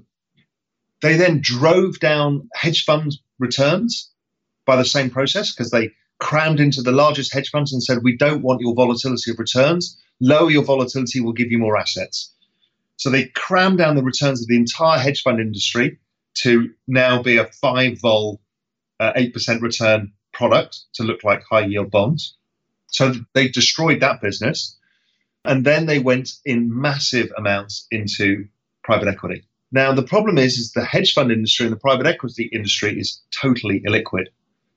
They then drove down hedge fund returns by the same process because they crammed into the largest hedge funds and said, we don't want your volatility of returns. Lower your volatility will give you more assets. So they crammed down the returns of the entire hedge fund industry to now be a five vol, uh, eight percent return product to look like high yield bonds. So they destroyed that business. And then they went in massive amounts into private equity. Now, the problem is, is the hedge fund industry and the private equity industry is totally illiquid.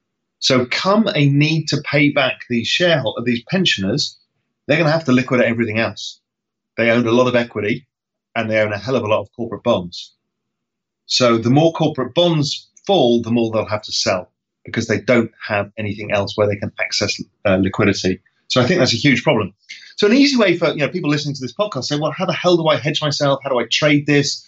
So come a need to pay back these shareholders, these pensioners, they're going to have to liquidate everything else. They own a lot of equity and they own a hell of a lot of corporate bonds. So the more corporate bonds fall, the more they'll have to sell because they don't have anything else where they can access uh, liquidity. So I think that's a huge problem. So an easy way for you know people listening to this podcast say, well, how the hell do I hedge myself? How do I trade this?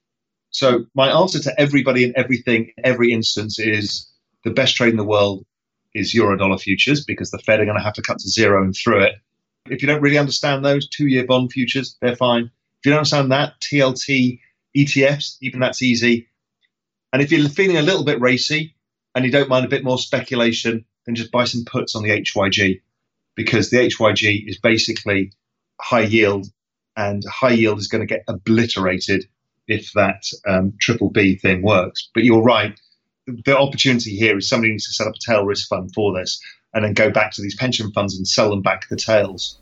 So my answer to everybody and everything, every instance is the best trade in the world is Eurodollar futures because the Fed are going to have to cut to zero and through it. If you don't really understand those, two-year bond futures, they're fine. If you don't understand that, T L T, E T Fs, even that's easy. And if you're feeling a little bit racy and you don't mind a bit more speculation, then just buy some puts on the H Y G because the H Y G is basically high yield and high yield is going to get obliterated if that um, triple B thing works. But you're right. The opportunity here is somebody needs to set up a tail risk fund for this and then go back to these pension funds and sell them back the tails.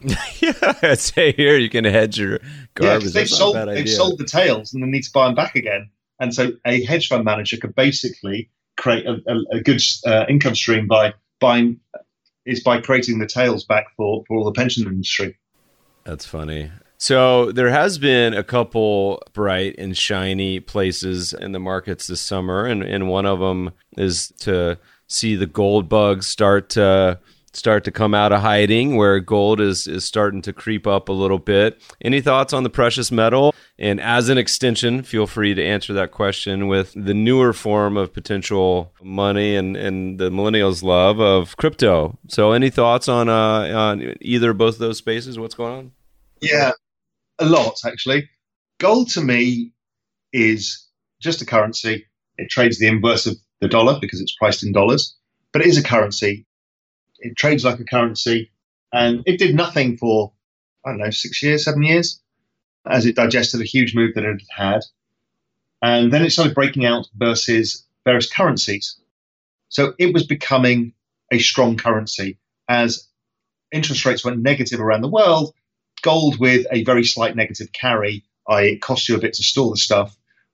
Yeah, say here you can hedge your garbage. Yeah, they've, sold, they've sold the tails and they need to buy them back again. And so a hedge fund manager could basically create a, a, a good uh, income stream by buying is by creating the tails back for, for all the pension industry. That's funny. So there has been a couple bright and shiny places in the markets this summer, and, and one of them is to see the gold bugs start to start to come out of hiding, where gold is is starting to creep up a little bit. Any thoughts on the precious metal? And as an extension, feel free to answer that question with the newer form of potential money and, and the millennials' love of crypto. So any thoughts on, uh, on either or both of those spaces? What's going on? Yeah, a lot, actually. Gold to me is just a currency. It trades the inverse of the dollar because it's priced in dollars, but it is a currency. It trades like a currency, and it did nothing for, I don't know, six years, seven years, as it digested a huge move that it had had. And then it started breaking out versus various currencies. So it was becoming a strong currency. As interest rates went negative around the world, gold with a very slight negative carry, that is it cost you a bit to store the stuff,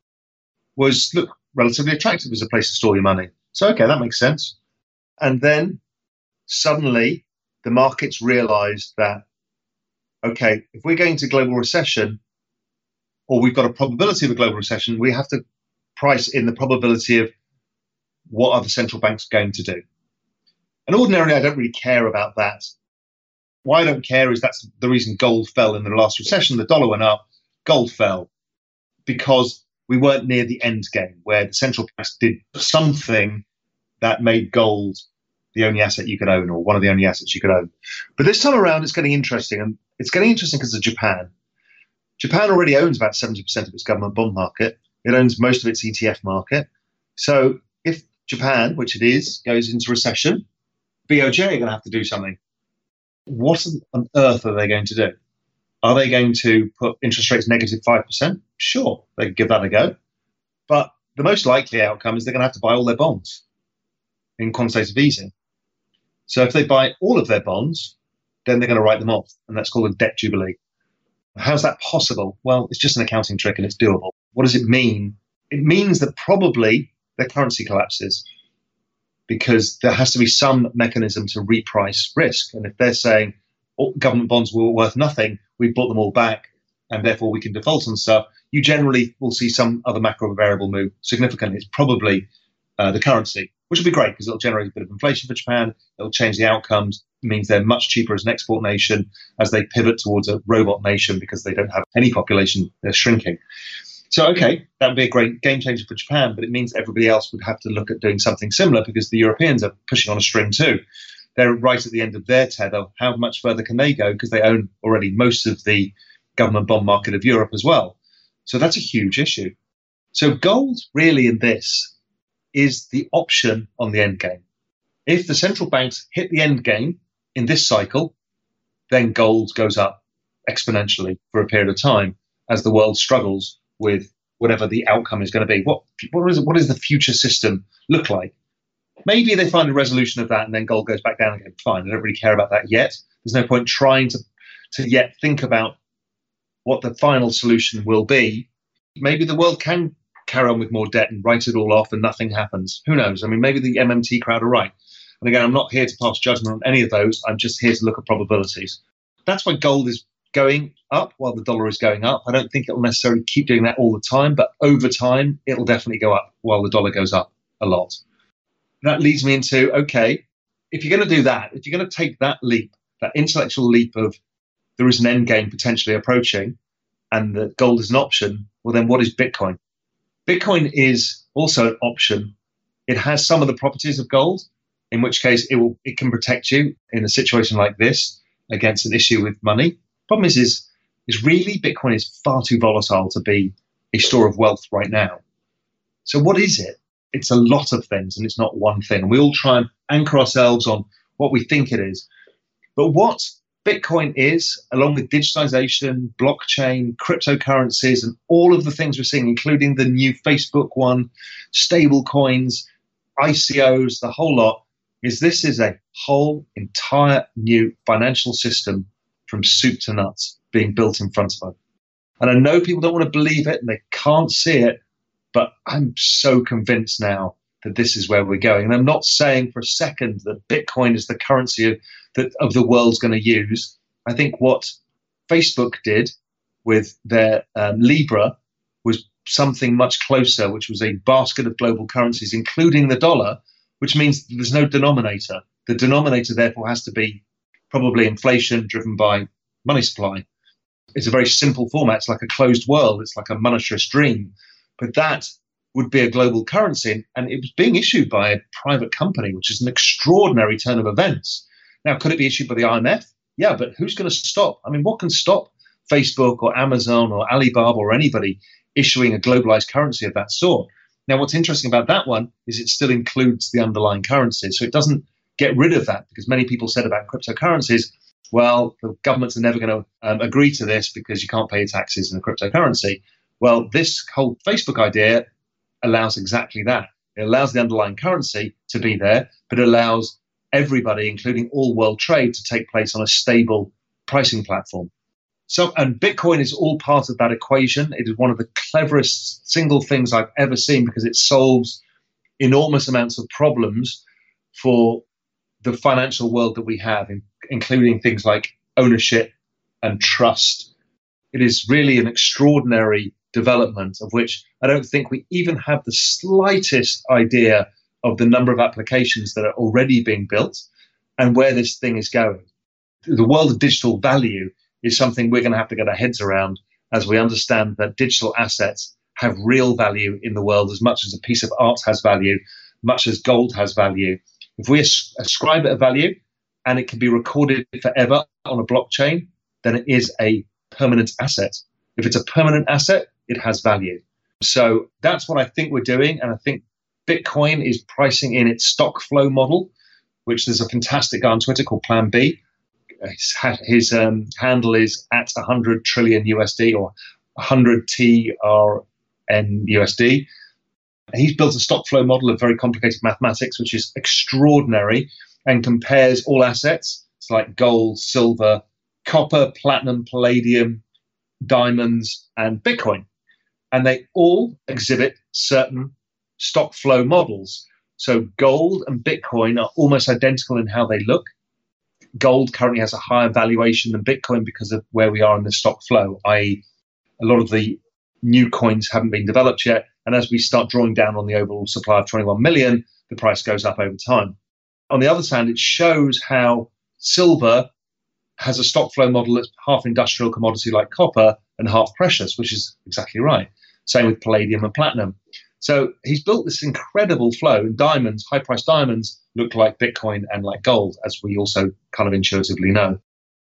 was, look, relatively attractive as a place to store your money. So, okay, that makes sense. And then suddenly the markets realized that, okay, if we're going to global recession, or we've got a probability of a global recession, we have to price in the probability of what are the central banks going to do. And ordinarily, I don't really care about that. Why I don't care is that's the reason gold fell in the last recession. The dollar went up, gold fell, because we weren't near the end game where the central banks did something that made gold the only asset you could own, or one of the only assets you could own. But this time around, it's getting interesting. And it's getting interesting because of Japan. Japan already owns about seventy percent of its government bond market. It owns most of its E T F market. So if Japan, which it is, goes into recession, B O J are going to have to do something. What on earth are they going to do? Are they going to put interest rates negative five percent? Sure, they could give that a go. But the most likely outcome is they're going to have to buy all their bonds in quantitative easing. So if they buy all of their bonds, then they're going to write them off. And that's called a debt jubilee. How's that possible? Well, it's just an accounting trick and it's doable. What does it mean? It means that probably their currency collapses because there has to be some mechanism to reprice risk. And if they're saying oh, government bonds were worth nothing, we bought them all back, and therefore we can default on stuff, you generally will see some other macro variable move significantly. It's probably uh, the currency, which will be great because it'll generate a bit of inflation for Japan. It'll change the outcomes. It means they're much cheaper as an export nation as they pivot towards a robot nation because they don't have any population. They're shrinking. So, okay, that would be a great game changer for Japan, but it means everybody else would have to look at doing something similar because the Europeans are pushing on a string too. They're right at the end of their tether. How much further can they go? Because they own already most of the government bond market of Europe as well. So that's a huge issue. So gold really in this is the option on the end game. If the central banks hit the end game in this cycle, then gold goes up exponentially for a period of time as the world struggles with whatever the outcome is going to be. What, what, is, what does the future system look like? Maybe they find a resolution of that and then gold goes back down again. Fine, I don't really care about that yet. There's no point trying to, to yet think about what the final solution will be. Maybe the world can carry on with more debt and write it all off and nothing happens. Who knows? I mean, maybe the M M T crowd are right. And again, I'm not here to pass judgment on any of those. I'm just here to look at probabilities. That's why gold is going up while the dollar is going up. I don't think it'll necessarily keep doing that all the time, but over time, it'll definitely go up while the dollar goes up a lot. That leads me into, okay, if you're going to do that, if you're going to take that leap, that intellectual leap of there is an end game potentially approaching and that gold is an option, well, then what is Bitcoin? Bitcoin is also an option. It has some of the properties of gold, in which case it will it can protect you in a situation like this against an issue with money. Problem is, is, is really Bitcoin is far too volatile to be a store of wealth right now. So what is it? It's a lot of things, and it's not one thing. And we all try and anchor ourselves on what we think it is. But what Bitcoin is, along with digitization, blockchain, cryptocurrencies, and all of the things we're seeing, including the new Facebook one, stable coins, I C Os, the whole lot, is this is a whole entire new financial system from soup to nuts being built in front of us. And I know people don't want to believe it and they can't see it, but I'm so convinced now that this is where we're going. And I'm not saying for a second that Bitcoin is the currency of, that of the world's going to use. I think what Facebook did with their um, Libra was something much closer, which was a basket of global currencies, including the dollar, which means there's no denominator. The denominator, therefore, has to be probably inflation driven by money supply. It's a very simple format. It's like a closed world. It's like a monetarist dream. But that would be a global currency. And it was being issued by a private company, which is an extraordinary turn of events. Now, could it be issued by the I M F? Yeah, but who's going to stop? I mean, what can stop Facebook or Amazon or Alibaba or anybody issuing a globalized currency of that sort? Now, what's interesting about that one is it still includes the underlying currency. So it doesn't get rid of that, because many people said about cryptocurrencies, well, the governments are never going to um, agree to this because you can't pay your taxes in a cryptocurrency. Well, this whole Facebook idea allows exactly that. It allows the underlying currency to be there, but it allows everybody, including all world trade, to take place on a stable pricing platform. So, and Bitcoin is all part of that equation. It is one of the cleverest single things I've ever seen, because it solves enormous amounts of problems for the financial world that we have, in, including things like ownership and trust. It is really an extraordinary development, of which I don't think we even have the slightest idea of the number of applications that are already being built and where this thing is going. The world of digital value is something we're going to have to get our heads around, as we understand that digital assets have real value in the world as much as a piece of art has value, much as gold has value. If we ascribe it a value and it can be recorded forever on a blockchain, then it is a permanent asset. If it's a permanent asset, it has value. So that's what I think we're doing. And I think Bitcoin is pricing in its stock flow model, which there's a fantastic guy on Twitter called Plan B. His, his um, handle is at one hundred trillion U S D, or one hundred T R N U S D. He's built a stock flow model of very complicated mathematics, which is extraordinary, and compares all assets. It's like gold, silver, copper, platinum, palladium, diamonds, and Bitcoin. And they all exhibit certain stock flow models. So gold and Bitcoin are almost identical in how they look. Gold currently has a higher valuation than Bitcoin because of where we are in the stock flow, that is a lot of the new coins haven't been developed yet. And as we start drawing down on the overall supply of twenty-one million, the price goes up over time. On the other hand, it shows how silver has a stock flow model that's half industrial commodity like copper and half precious, which is exactly right. Same with palladium and platinum. So he's built this incredible flow. And diamonds, high-priced diamonds, look like Bitcoin and like gold, as we also kind of intuitively know.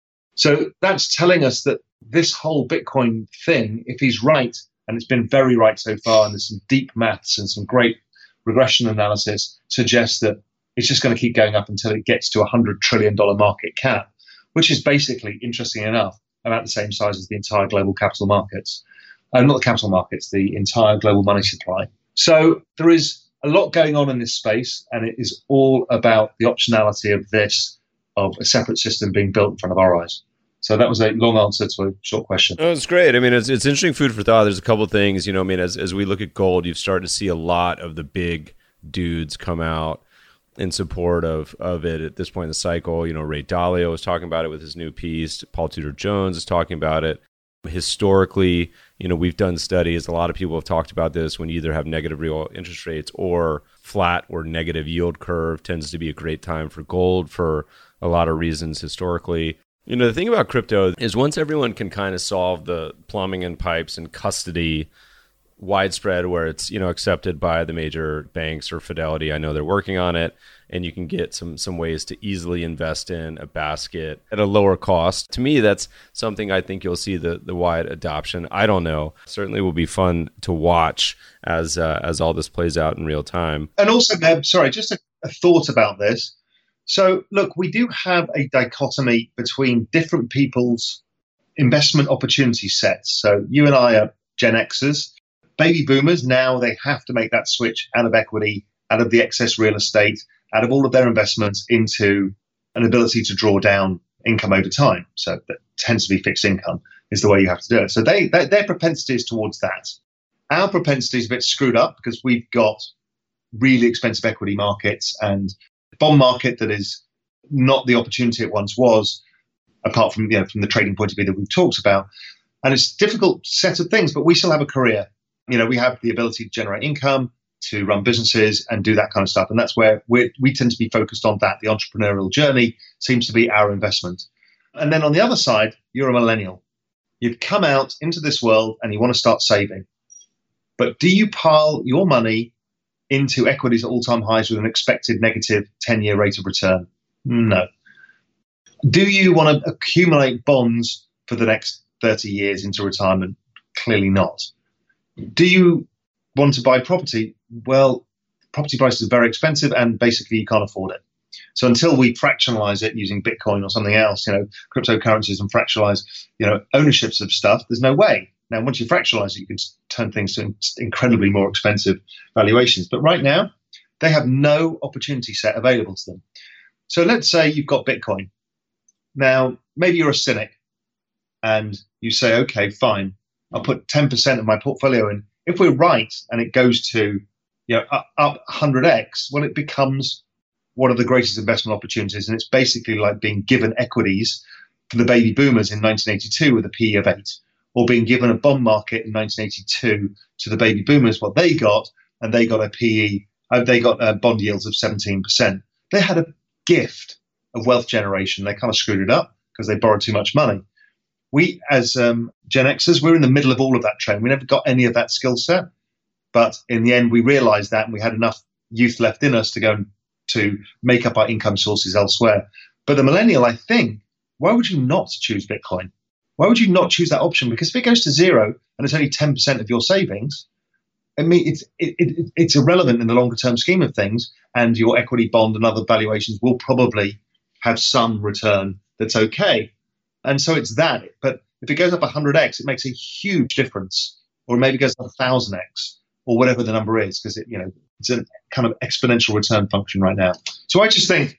So that's telling us that this whole Bitcoin thing, if he's right, and it's been very right so far, and there's some deep maths and some great regression analysis, suggests that it's just going to keep going up until it gets to a one hundred trillion dollars market cap, which is basically, interesting enough, about the same size as the entire global capital markets. Uh, not the capital markets, the entire global money supply. So there is a lot going on in this space, and it is all about the optionality of this, of a separate system being built in front of our eyes. So that was a long answer to a short question. Oh, it's great. I mean, it's it's interesting food for thought. There's a couple of things, you know, I mean, as, as we look at gold, you've started to see a lot of the big dudes come out in support of, of it at this point in the cycle. You know, Ray Dalio was talking about it with his new piece. Paul Tudor Jones is talking about it. Historically, you know, we've done studies. A lot of people have talked about this. When you either have negative real interest rates or flat or negative yield curve, tends to be a great time for gold for a lot of reasons historically. You know, the thing about crypto is once everyone can kind of solve the plumbing and pipes and custody widespread, where it's, you know, accepted by the major banks or Fidelity, I know they're working on it, and you can get some some ways to easily invest in a basket at a lower cost. To me, that's something I think you'll see the the wide adoption. I don't know. Certainly will be fun to watch as uh, as all this plays out in real time. And also, Meb, sorry, just a, a thought about this. So, look, we do have a dichotomy between different people's investment opportunity sets. So you and I are Gen Xers. Baby boomers, now they have to make that switch out of equity, out of the excess real estate, out of all of their investments into an ability to draw down income over time. So that tends to be fixed income is the way you have to do it. So they, they their propensity is towards that. Our propensity is a bit screwed up because we've got really expensive equity markets and a bond market that is not the opportunity it once was, apart from, you know, from the trading point of view that we've talked about. And it's a difficult set of things, but we still have a career. You know, we have the ability to generate income. to run businesses and do that kind of stuff. And that's where we we tend to be focused on that. The entrepreneurial journey seems to be our investment. And then on the other side, you're a millennial. You've come out into this world and you want to start saving. But do you pile your money into equities at all-time highs with an expected negative ten-year rate of return? No. Do you want to accumulate bonds for the next thirty years into retirement? Clearly not. Do you want to buy property? Well, property prices are very expensive and basically you can't afford it. So until we fractionalize it using Bitcoin or something else, you know, cryptocurrencies and fractionalize, you know, ownerships of stuff, there's no way. Now, once you fractionalize it, you can turn things to incredibly more expensive valuations. But right now, they have no opportunity set available to them. So let's say you've got Bitcoin. Now, maybe you're a cynic and you say, okay, fine, I'll put ten percent of my portfolio in. If we're right and it goes to, you know, up, up one hundred x, well, it becomes one of the greatest investment opportunities. And it's basically like being given equities for the baby boomers in nineteen eighty-two with a P E of eight, or being given a bond market in nineteen eighty-two to the baby boomers, what they got, and they got a P E, uh, they got uh, bond yields of seventeen percent. They had a gift of wealth generation. They kind of screwed it up because they borrowed too much money. We, as um, Gen Xers, we're in the middle of all of that trend. We never got any of that skill set. But in the end, we realized that and we had enough youth left in us to go and to make up our income sources elsewhere. But the millennial, I think, why would you not choose Bitcoin? Why would you not choose that option? Because if it goes to zero and it's only ten percent of your savings, I mean, it's it, it, it's irrelevant in the longer term scheme of things. And your equity bond and other valuations will probably have some return that's okay. And so it's that. But if it goes up one hundred x, it makes a huge difference. Or maybe it goes up one thousand x or whatever the number is, because it, you know, it's a kind of exponential return function right now. So I just think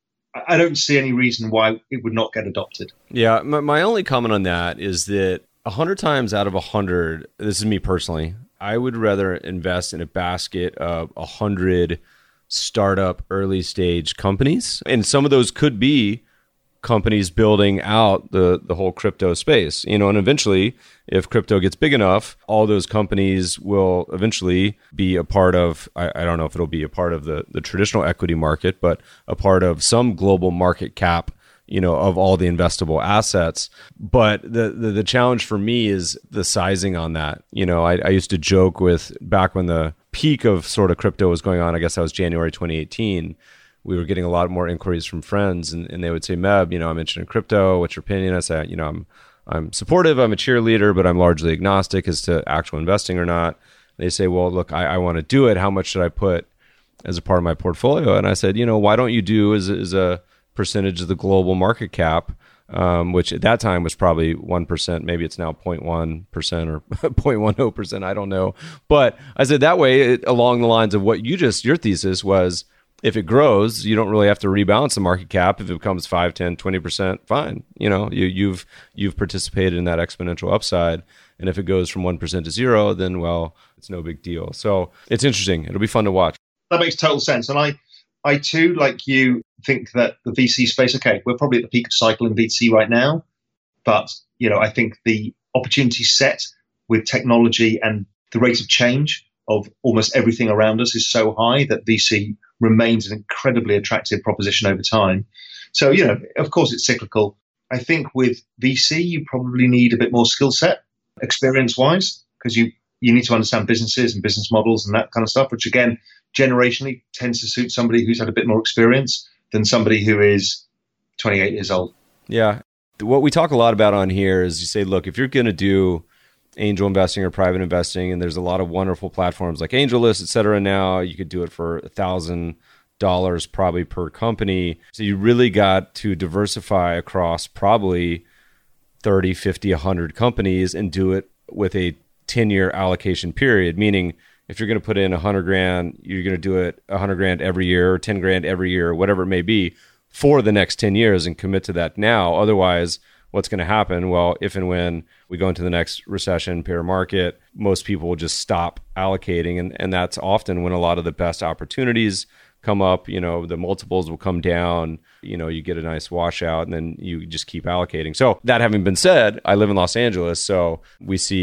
I don't see any reason why it would not get adopted. Yeah, my, my only comment on that is that one hundred times out of one hundred, this is me personally, I would rather invest in a basket of one hundred startup early stage companies. And some of those could be companies building out the, the whole crypto space, you know, and eventually if crypto gets big enough, all those companies will eventually be a part of, I, I don't know if it'll be a part of the, the traditional equity market, but a part of some global market cap, you know, of all the investable assets. But the, the, the challenge for me is the sizing on that. You know, I, I used to joke with back when the peak of sort of crypto was going on, I guess that was January twenty eighteen, we were getting a lot more inquiries from friends and, and they would say, Meb, you know, I'm interested in crypto. What's your opinion? I say, you know, I'm I'm supportive. I'm a cheerleader, but I'm largely agnostic as to actual investing or not. They say, well, look, I, I want to do it. How much should I put as a part of my portfolio? And I said, you know, why don't you do as, as a percentage of the global market cap, um, which at that time was probably one percent. Maybe it's now zero point one percent or zero point one zero percent. I don't know. But I said that way, it, along the lines of what you just, your thesis was, if it grows, you don't really have to rebalance the market cap. If it becomes five, ten, twenty percent, fine. You know, you, you've you've participated in that exponential upside. And if it goes from one percent to zero, then, well, it's no big deal. So it's interesting. It'll be fun to watch. That makes total sense. And I, I too, like you, think that the V C space, okay, we're probably at the peak of cycle in V C right now. But, you know, I think the opportunity set with technology and the rate of change of almost everything around us is so high that V C remains an incredibly attractive proposition over time. So, you know, of course it's cyclical. I think with V C, you probably need a bit more skill set, experience-wise, because you, you need to understand businesses and business models and that kind of stuff, which again, generationally tends to suit somebody who's had a bit more experience than somebody who is twenty-eight years old. Yeah. What we talk a lot about on here is you say, look, if you're going to do angel investing or private investing, and there's a lot of wonderful platforms like AngelList, et cetera. Now you could do it for a thousand dollars probably per company. So you really got to diversify across probably thirty, fifty, one hundred companies and do it with a ten year allocation period. Meaning if you're going to put in a hundred grand, you're going to do it a hundred grand every year or ten grand every year, whatever it may be for the next ten years and commit to that now. Otherwise, what's going to happen? Well, if and when we go into the next recession, bear market, most people will just stop allocating. And, and that's often when a lot of the best opportunities come up. You know, the multiples will come down, you know, you get a nice washout and then you just keep allocating. So that having been said, I live in Los Angeles, so we see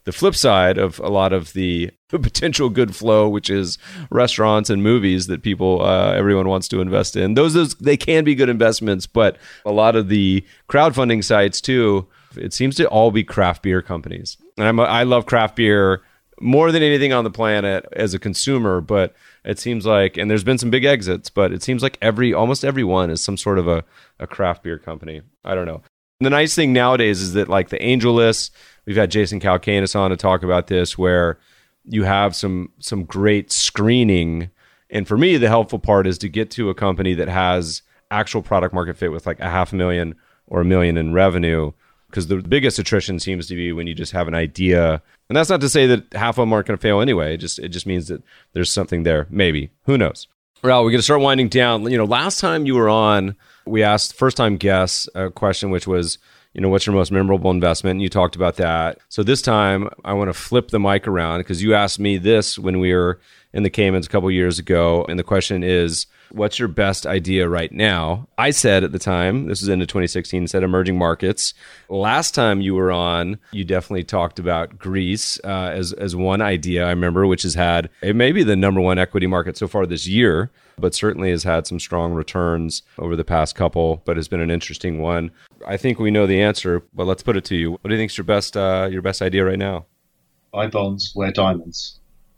the flip side of a lot of the potential good flow, which is restaurants and movies that people, uh, everyone wants to invest in. Those, those, they can be good investments, but a lot of the crowdfunding sites too, it seems to all be craft beer companies. And I'm, a, I love craft beer more than anything on the planet as a consumer, but it seems like, and there's been some big exits, but it seems like every, almost every one is some sort of a, a craft beer company. I don't know. The nice thing nowadays is that like the Angel List, we've had Jason Calacanis on to talk about this, where you have some some great screening. And for me, the helpful part is to get to a company that has actual product market fit with like a half a million or a million in revenue. Because the biggest attrition seems to be when you just have an idea. And that's not to say that half of them aren't going to fail anyway. It just it just means that there's something there. Maybe. Who knows? Raul, we're going to start winding down. You know, last time you were on, we asked first-time guests a question, which was, you know, what's your most memorable investment? And you talked about that. So this time, I want to flip the mic around because you asked me this when we were in the Caymans a couple years ago. And the question is, what's your best idea right now? I said at the time, this was into twenty sixteen, said emerging markets. Last time you were on, you definitely talked about Greece uh, as, as one idea, I remember, which has had, it may be the number one equity market so far this year, but certainly has had some strong returns over the past couple, but has been an interesting one. I think we know the answer, but let's put it to you. What do you think is your best, uh, your best idea right now? Buy bonds, wear diamonds.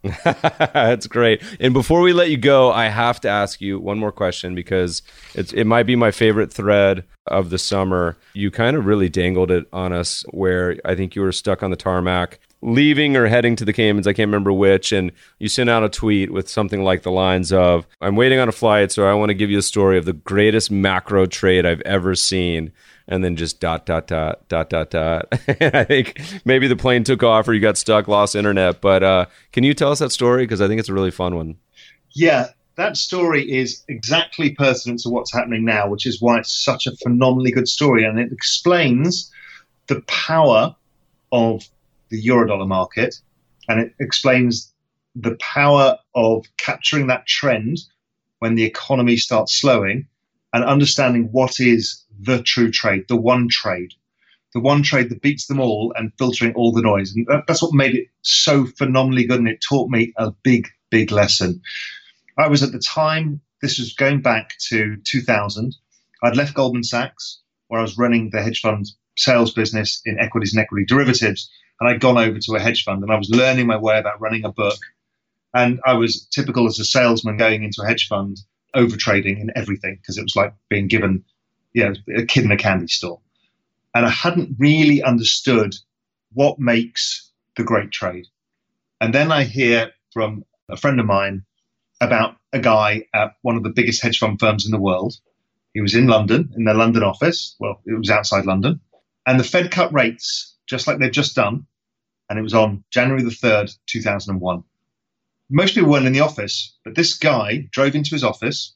That's great. And before we let you go, I have to ask you one more question because it's, it might be my favorite thread of the summer. You kind of really dangled it on us where I think you were stuck on the tarmac, leaving or heading to the Caymans, I can't remember which, and you sent out a tweet with something like the lines of, I'm waiting on a flight, so I want to give you a story of the greatest macro trade I've ever seen. And then just dot, dot, dot, dot, dot, dot. And I think maybe the plane took off or you got stuck, lost internet. But uh, can you tell us that story? Because I think it's a really fun one. Yeah, that story is exactly pertinent to what's happening now, which is why it's such a phenomenally good story. And it explains the power of the Eurodollar market. And it explains the power of capturing that trend when the economy starts slowing and understanding what is the true trade, the one trade, the one trade that beats them all and filtering all the noise. And that, that's what made it so phenomenally good. And it taught me a big, big lesson. I was at the time, this was going back to two thousand. I'd left Goldman Sachs, where I was running the hedge fund sales business in equities and equity derivatives. And I'd gone over to a hedge fund and I was learning my way about running a book. And I was typical as a salesman going into a hedge fund, over trading in everything because it was like being given, you know, a kid in a candy store. And I hadn't really understood what makes the great trade. And then I hear from a friend of mine about a guy at one of the biggest hedge fund firms in the world. He was in London, in their London office. Well, it was outside London. And the Fed cut rates, just like they've just done. And it was on January the third, two thousand one. Most people weren't in the office, but this guy drove into his office,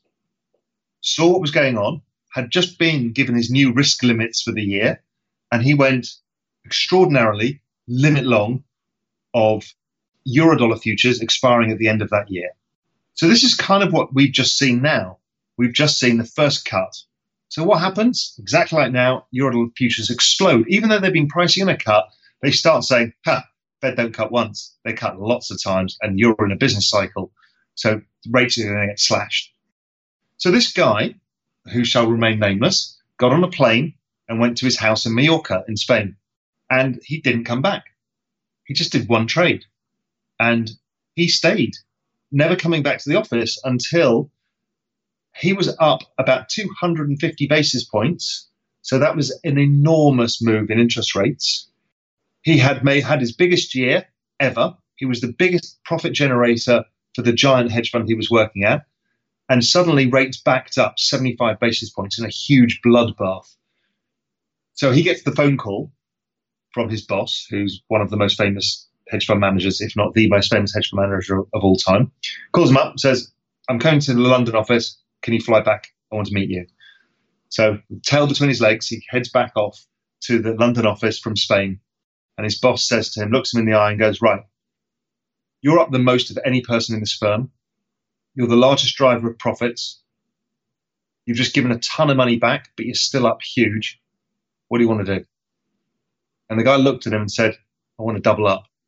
saw what was going on, had just been given his new risk limits for the year, and he went extraordinarily limit long of Eurodollar futures expiring at the end of that year. So this is kind of what we've just seen now. We've just seen the first cut. So what happens? Exactly like now, Eurodollar futures explode. Even though they've been pricing in a cut, they start saying, ha, Fed don't cut once, they cut lots of times, and you're in a business cycle. So rates are going to get slashed. So this guy, who shall remain nameless, got on a plane and went to his house in Mallorca in Spain. And he didn't come back. He just did one trade. And he stayed, never coming back to the office until he was up about two hundred fifty basis points. So that was an enormous move in interest rates. He had made had his biggest year ever. He was the biggest profit generator for the giant hedge fund he was working at. And suddenly rates backed up seventy-five basis points in a huge bloodbath. So he gets the phone call from his boss, who's one of the most famous hedge fund managers, if not the most famous hedge fund manager of all time. Calls him up, says, I'm coming to the London office. Can you fly back? I want to meet you. So tail between his legs, he heads back off to the London office from Spain. And his boss says to him, looks him in the eye and goes, right, you're up the most of any person in this firm. You're the largest driver of profits. You've just given a ton of money back, but you're still up huge. What do you want to do? And the guy looked at him and said, I want to double up.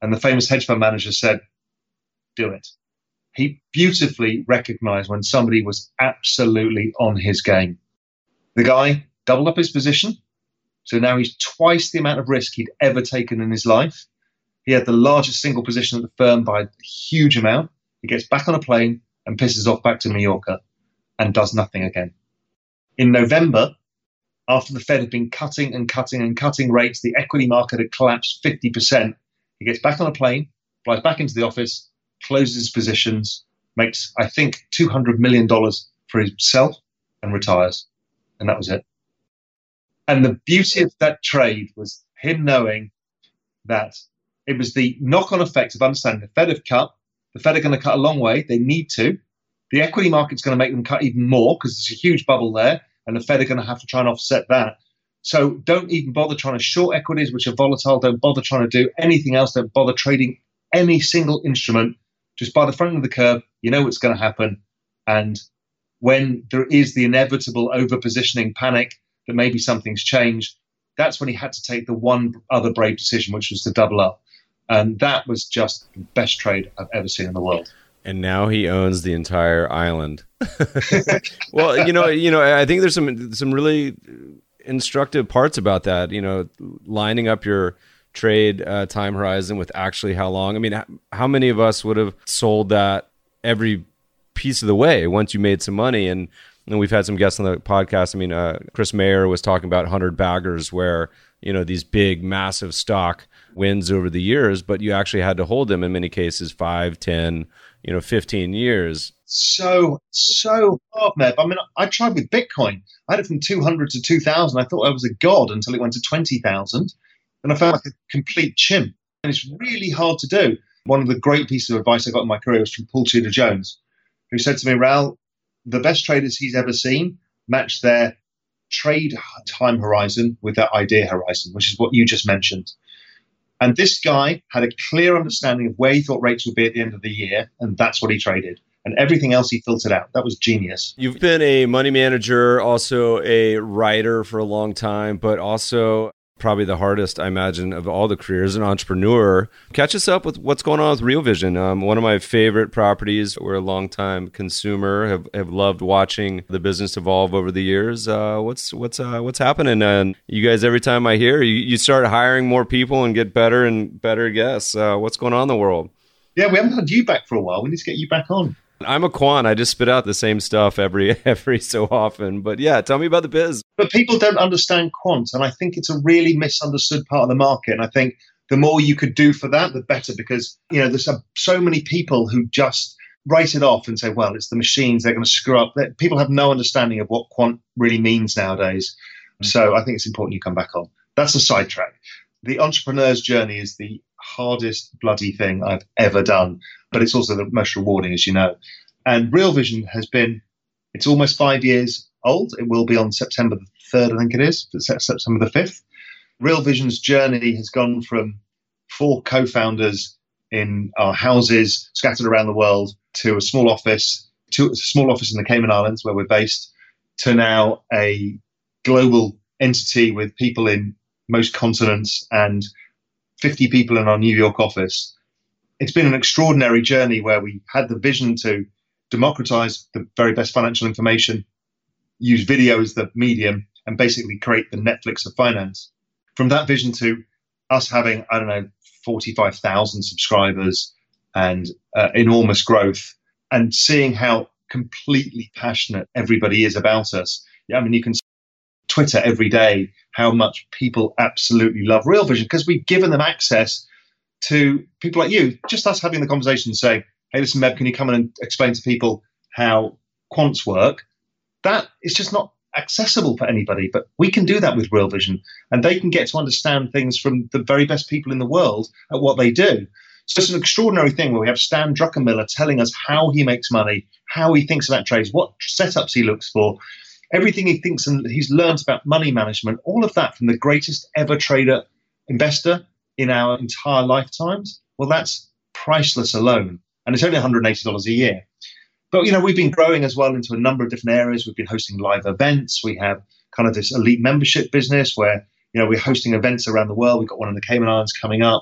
And the famous hedge fund manager said, do it. He beautifully recognized when somebody was absolutely on his game. The guy doubled up his position. So now he's twice the amount of risk he'd ever taken in his life. He had the largest single position at the firm by a huge amount. He gets back on a plane and pisses off back to Mallorca and does nothing again. In November, after the Fed had been cutting and cutting and cutting rates, the equity market had collapsed fifty percent. He gets back on a plane, flies back into the office, closes his positions, makes, I think, two hundred million dollars for himself and retires. And that was it. And the beauty of that trade was him knowing that it was the knock-on effect of understanding the Fed have cut, the Fed are going to cut a long way, they need to. The equity market's going to make them cut even more because there's a huge bubble there, and the Fed are going to have to try and offset that. So don't even bother trying to short equities, which are volatile. Don't bother trying to do anything else. Don't bother trading any single instrument. Just by the front of the curve, you know what's going to happen. And when there is the inevitable over-positioning panic that maybe something's changed, that's when he had to take the one other brave decision, which was to double up. And that was just the best trade I've ever seen in the world. And now he owns the entire island. Well, you know, you know, I think there's some some really instructive parts about that. You know, lining up your trade uh, time horizon with actually how long. I mean, how many of us would have sold that every piece of the way once you made some money? And, and we've had some guests on the podcast. I mean, uh, Chris Mayer was talking about hundred baggers, where you know these big, massive stock wins over the years, but you actually had to hold them in many cases five, ten, you know, fifteen years. So, so hard, Mev. I mean, I tried with Bitcoin. I had it from two hundred to two thousand. I thought I was a god until it went to twenty thousand. And I felt like a complete chimp. And it's really hard to do. One of the great pieces of advice I got in my career was from Paul Tudor Jones, who said to me, Raoul, the best traders he's ever seen match their trade time horizon with their idea horizon, which is what you just mentioned. And this guy had a clear understanding of where he thought rates would be at the end of the year, and that's what he traded. And everything else he filtered out. That was genius. You've been a money manager, also a writer for a long time, but also probably the hardest, I imagine, of all the careers, an entrepreneur. Catch us up with what's going on with Real Vision. Um, one of my favorite properties. We're a longtime consumer, have, have loved watching the business evolve over the years. Uh, what's what's uh, what's happening? And you guys, every time I hear, you, you start hiring more people and get better and better guests. Uh, what's going on in the world? Yeah, we haven't had you back for a while. We need to get you back on. I'm a quant. I just spit out the same stuff every every so often. But yeah, tell me about the biz. But people don't understand quant, and I think it's a really misunderstood part of the market. And I think the more you could do for that, the better, because you know there's so many people who just write it off and say, well, it's the machines, they're going to screw up. People have no understanding of what quant really means nowadays. Mm-hmm. So I think it's important you come back on. That's a sidetrack. The entrepreneur's journey is the hardest bloody thing I've ever done, but it's also the most rewarding, as you know. And Real Vision has been, it's almost five years old. It will be on September the third, I think it is, September the fifth. Real Vision's journey has gone from four co-founders in our houses scattered around the world to a small office, to a small office in the Cayman Islands where we're based, to now a global entity with people in most continents and fifty people in our New York office. It's been an extraordinary journey where we had the vision to democratize the very best financial information, use video as the medium, and basically create the Netflix of finance. From that vision to us having, I don't know, forty-five thousand subscribers and uh, enormous growth, and seeing how completely passionate everybody is about us. Yeah, I mean, you can Twitter every day how much people absolutely love Real Vision because we've given them access to people like you. Just us having the conversation and saying, hey, listen, Mev, can you come in and explain to people how quants work? That is just not accessible for anybody, but we can do that with Real Vision, and they can get to understand things from the very best people in the world at what they do. So it's an extraordinary thing where we have Stan Druckenmiller telling us how he makes money, how he thinks about trades, what setups he looks for, everything he thinks and he's learned about money management, all of that from the greatest ever trader investor in our entire lifetimes. Well, that's priceless alone. And it's only one hundred eighty dollars a year. But, you know, we've been growing as well into a number of different areas. We've been hosting live events. We have kind of this elite membership business where, you know, we're hosting events around the world. We've got one in the Cayman Islands coming up.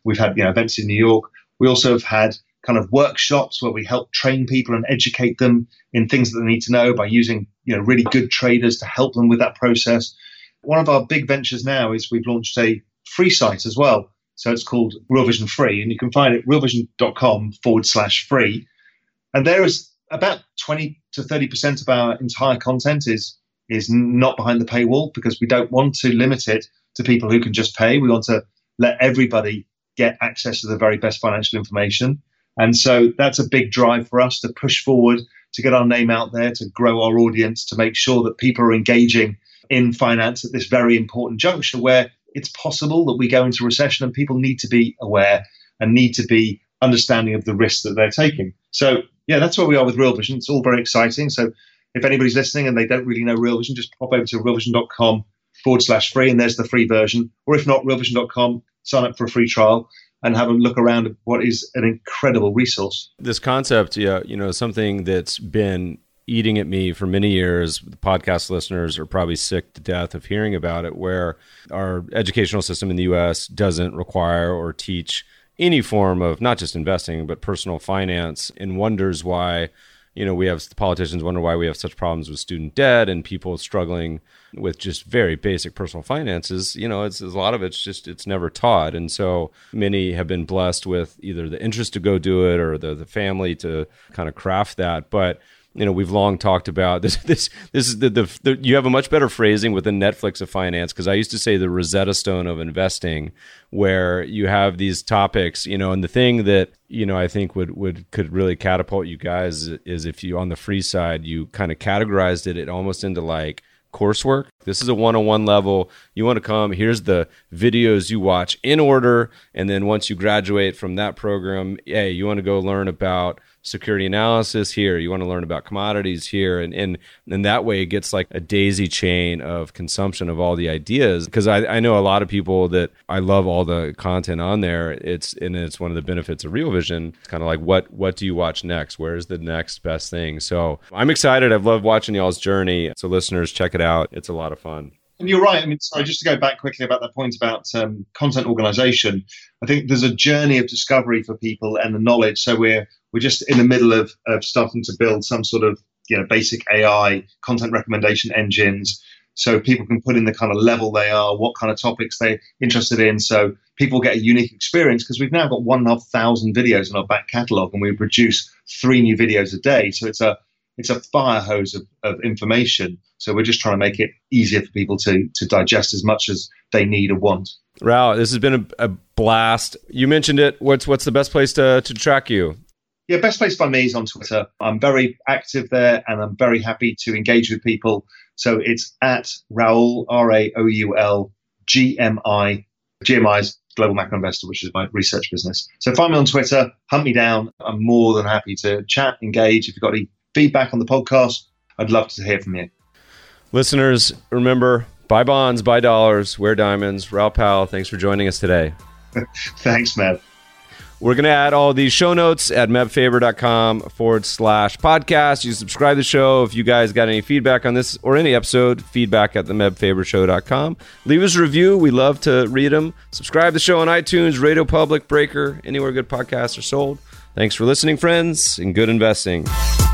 We've had, you know, events in New York. We also have had kind of workshops where we help train people and educate them in things that they need to know by using, you know, really good traders to help them with that process. One of our big ventures now is we've launched a free site as well. So it's called Real Vision Free, and you can find it realvision.com forward slash free. And there is about twenty to thirty percent of our entire content is, is not behind the paywall, because we don't want to limit it to people who can just pay. We want to let everybody get access to the very best financial information. And so that's a big drive for us to push forward, to get our name out there, to grow our audience, to make sure that people are engaging in finance at this very important juncture where it's possible that we go into recession, and people need to be aware and need to be understanding of the risks that they're taking. So yeah, that's where we are with Real Vision. It's all very exciting. So if anybody's listening and they don't really know Real Vision, just pop over to realvision.com forward slash free, and there's the free version. Or if not, realvision dot com, sign up for a free trial and have a look around at what is an incredible resource. This concept, yeah, you know, something that's been eating at me for many years. The podcast listeners are probably sick to death of hearing about it, where our educational system in the U S doesn't require or teach any form of not just investing, but personal finance, and wonders why, you know, we have politicians wonder why we have such problems with student debt and people struggling with just very basic personal finances. You know, it's, a lot of it's just, it's never taught. And so many have been blessed with either the interest to go do it or the, the family to kind of craft that. But you know, we've long talked about this. This, this is the, the, the you have a much better phrasing within Netflix of finance, because I used to say the Rosetta Stone of investing, where you have these topics, you know, and the thing that, you know, I think would, would could really catapult you guys is if you, on the free side, you kind of categorized it, it almost into like coursework. This is a one-on-one level. You want to come, here's the videos you watch in order. And then once you graduate from that program, hey, you want to go learn about security analysis here. You want to learn about commodities here. And and, and that way it gets like a daisy chain of consumption of all the ideas. Because I, I know a lot of people that I love all the content on there. It's and it's one of the benefits of Real Vision. It's kind of like, what what do you watch next? Where's the next best thing? So I'm excited. I've loved watching y'all's journey. So listeners, check it out. It's a lot of fun. And you're right. I mean, sorry, just to go back quickly about that point about um, content organization. I think there's a journey of discovery for people and the knowledge. So we're we're just in the middle of, of starting to build some sort of, you know, basic A I content recommendation engines, so people can put in the kind of level they are, what kind of topics they're interested in. So people get a unique experience, because we've now got one and a half thousand videos in our back catalog, and we produce three new videos a day. So it's a It's a fire hose of, of information. So we're just trying to make it easier for people to to digest as much as they need or want. Raul, this has been a, a blast. You mentioned it. What's what's the best place to, to track you? Yeah, best place to find me is on Twitter. I'm very active there, and I'm very happy to engage with people. So it's at Raul, R A O U L, G M I. G M I is Global Macro Investor, which is my research business. So find me on Twitter, hunt me down. I'm more than happy to chat, engage. If you've got any feedback on the podcast, I'd love to hear from you. Listeners, remember, buy bonds, buy dollars, wear diamonds. Raul Powell, thanks for joining us today. Thanks, Meb. We're going to add all these show notes at mebfaber.com forward slash podcast. You subscribe to the show. If you guys got any feedback on this or any episode, feedback at the meb faber show dot com. Leave us a review. We love to read them. Subscribe to the show on iTunes, Radio Public, Breaker, anywhere good podcasts are sold. Thanks for listening, friends, and good investing.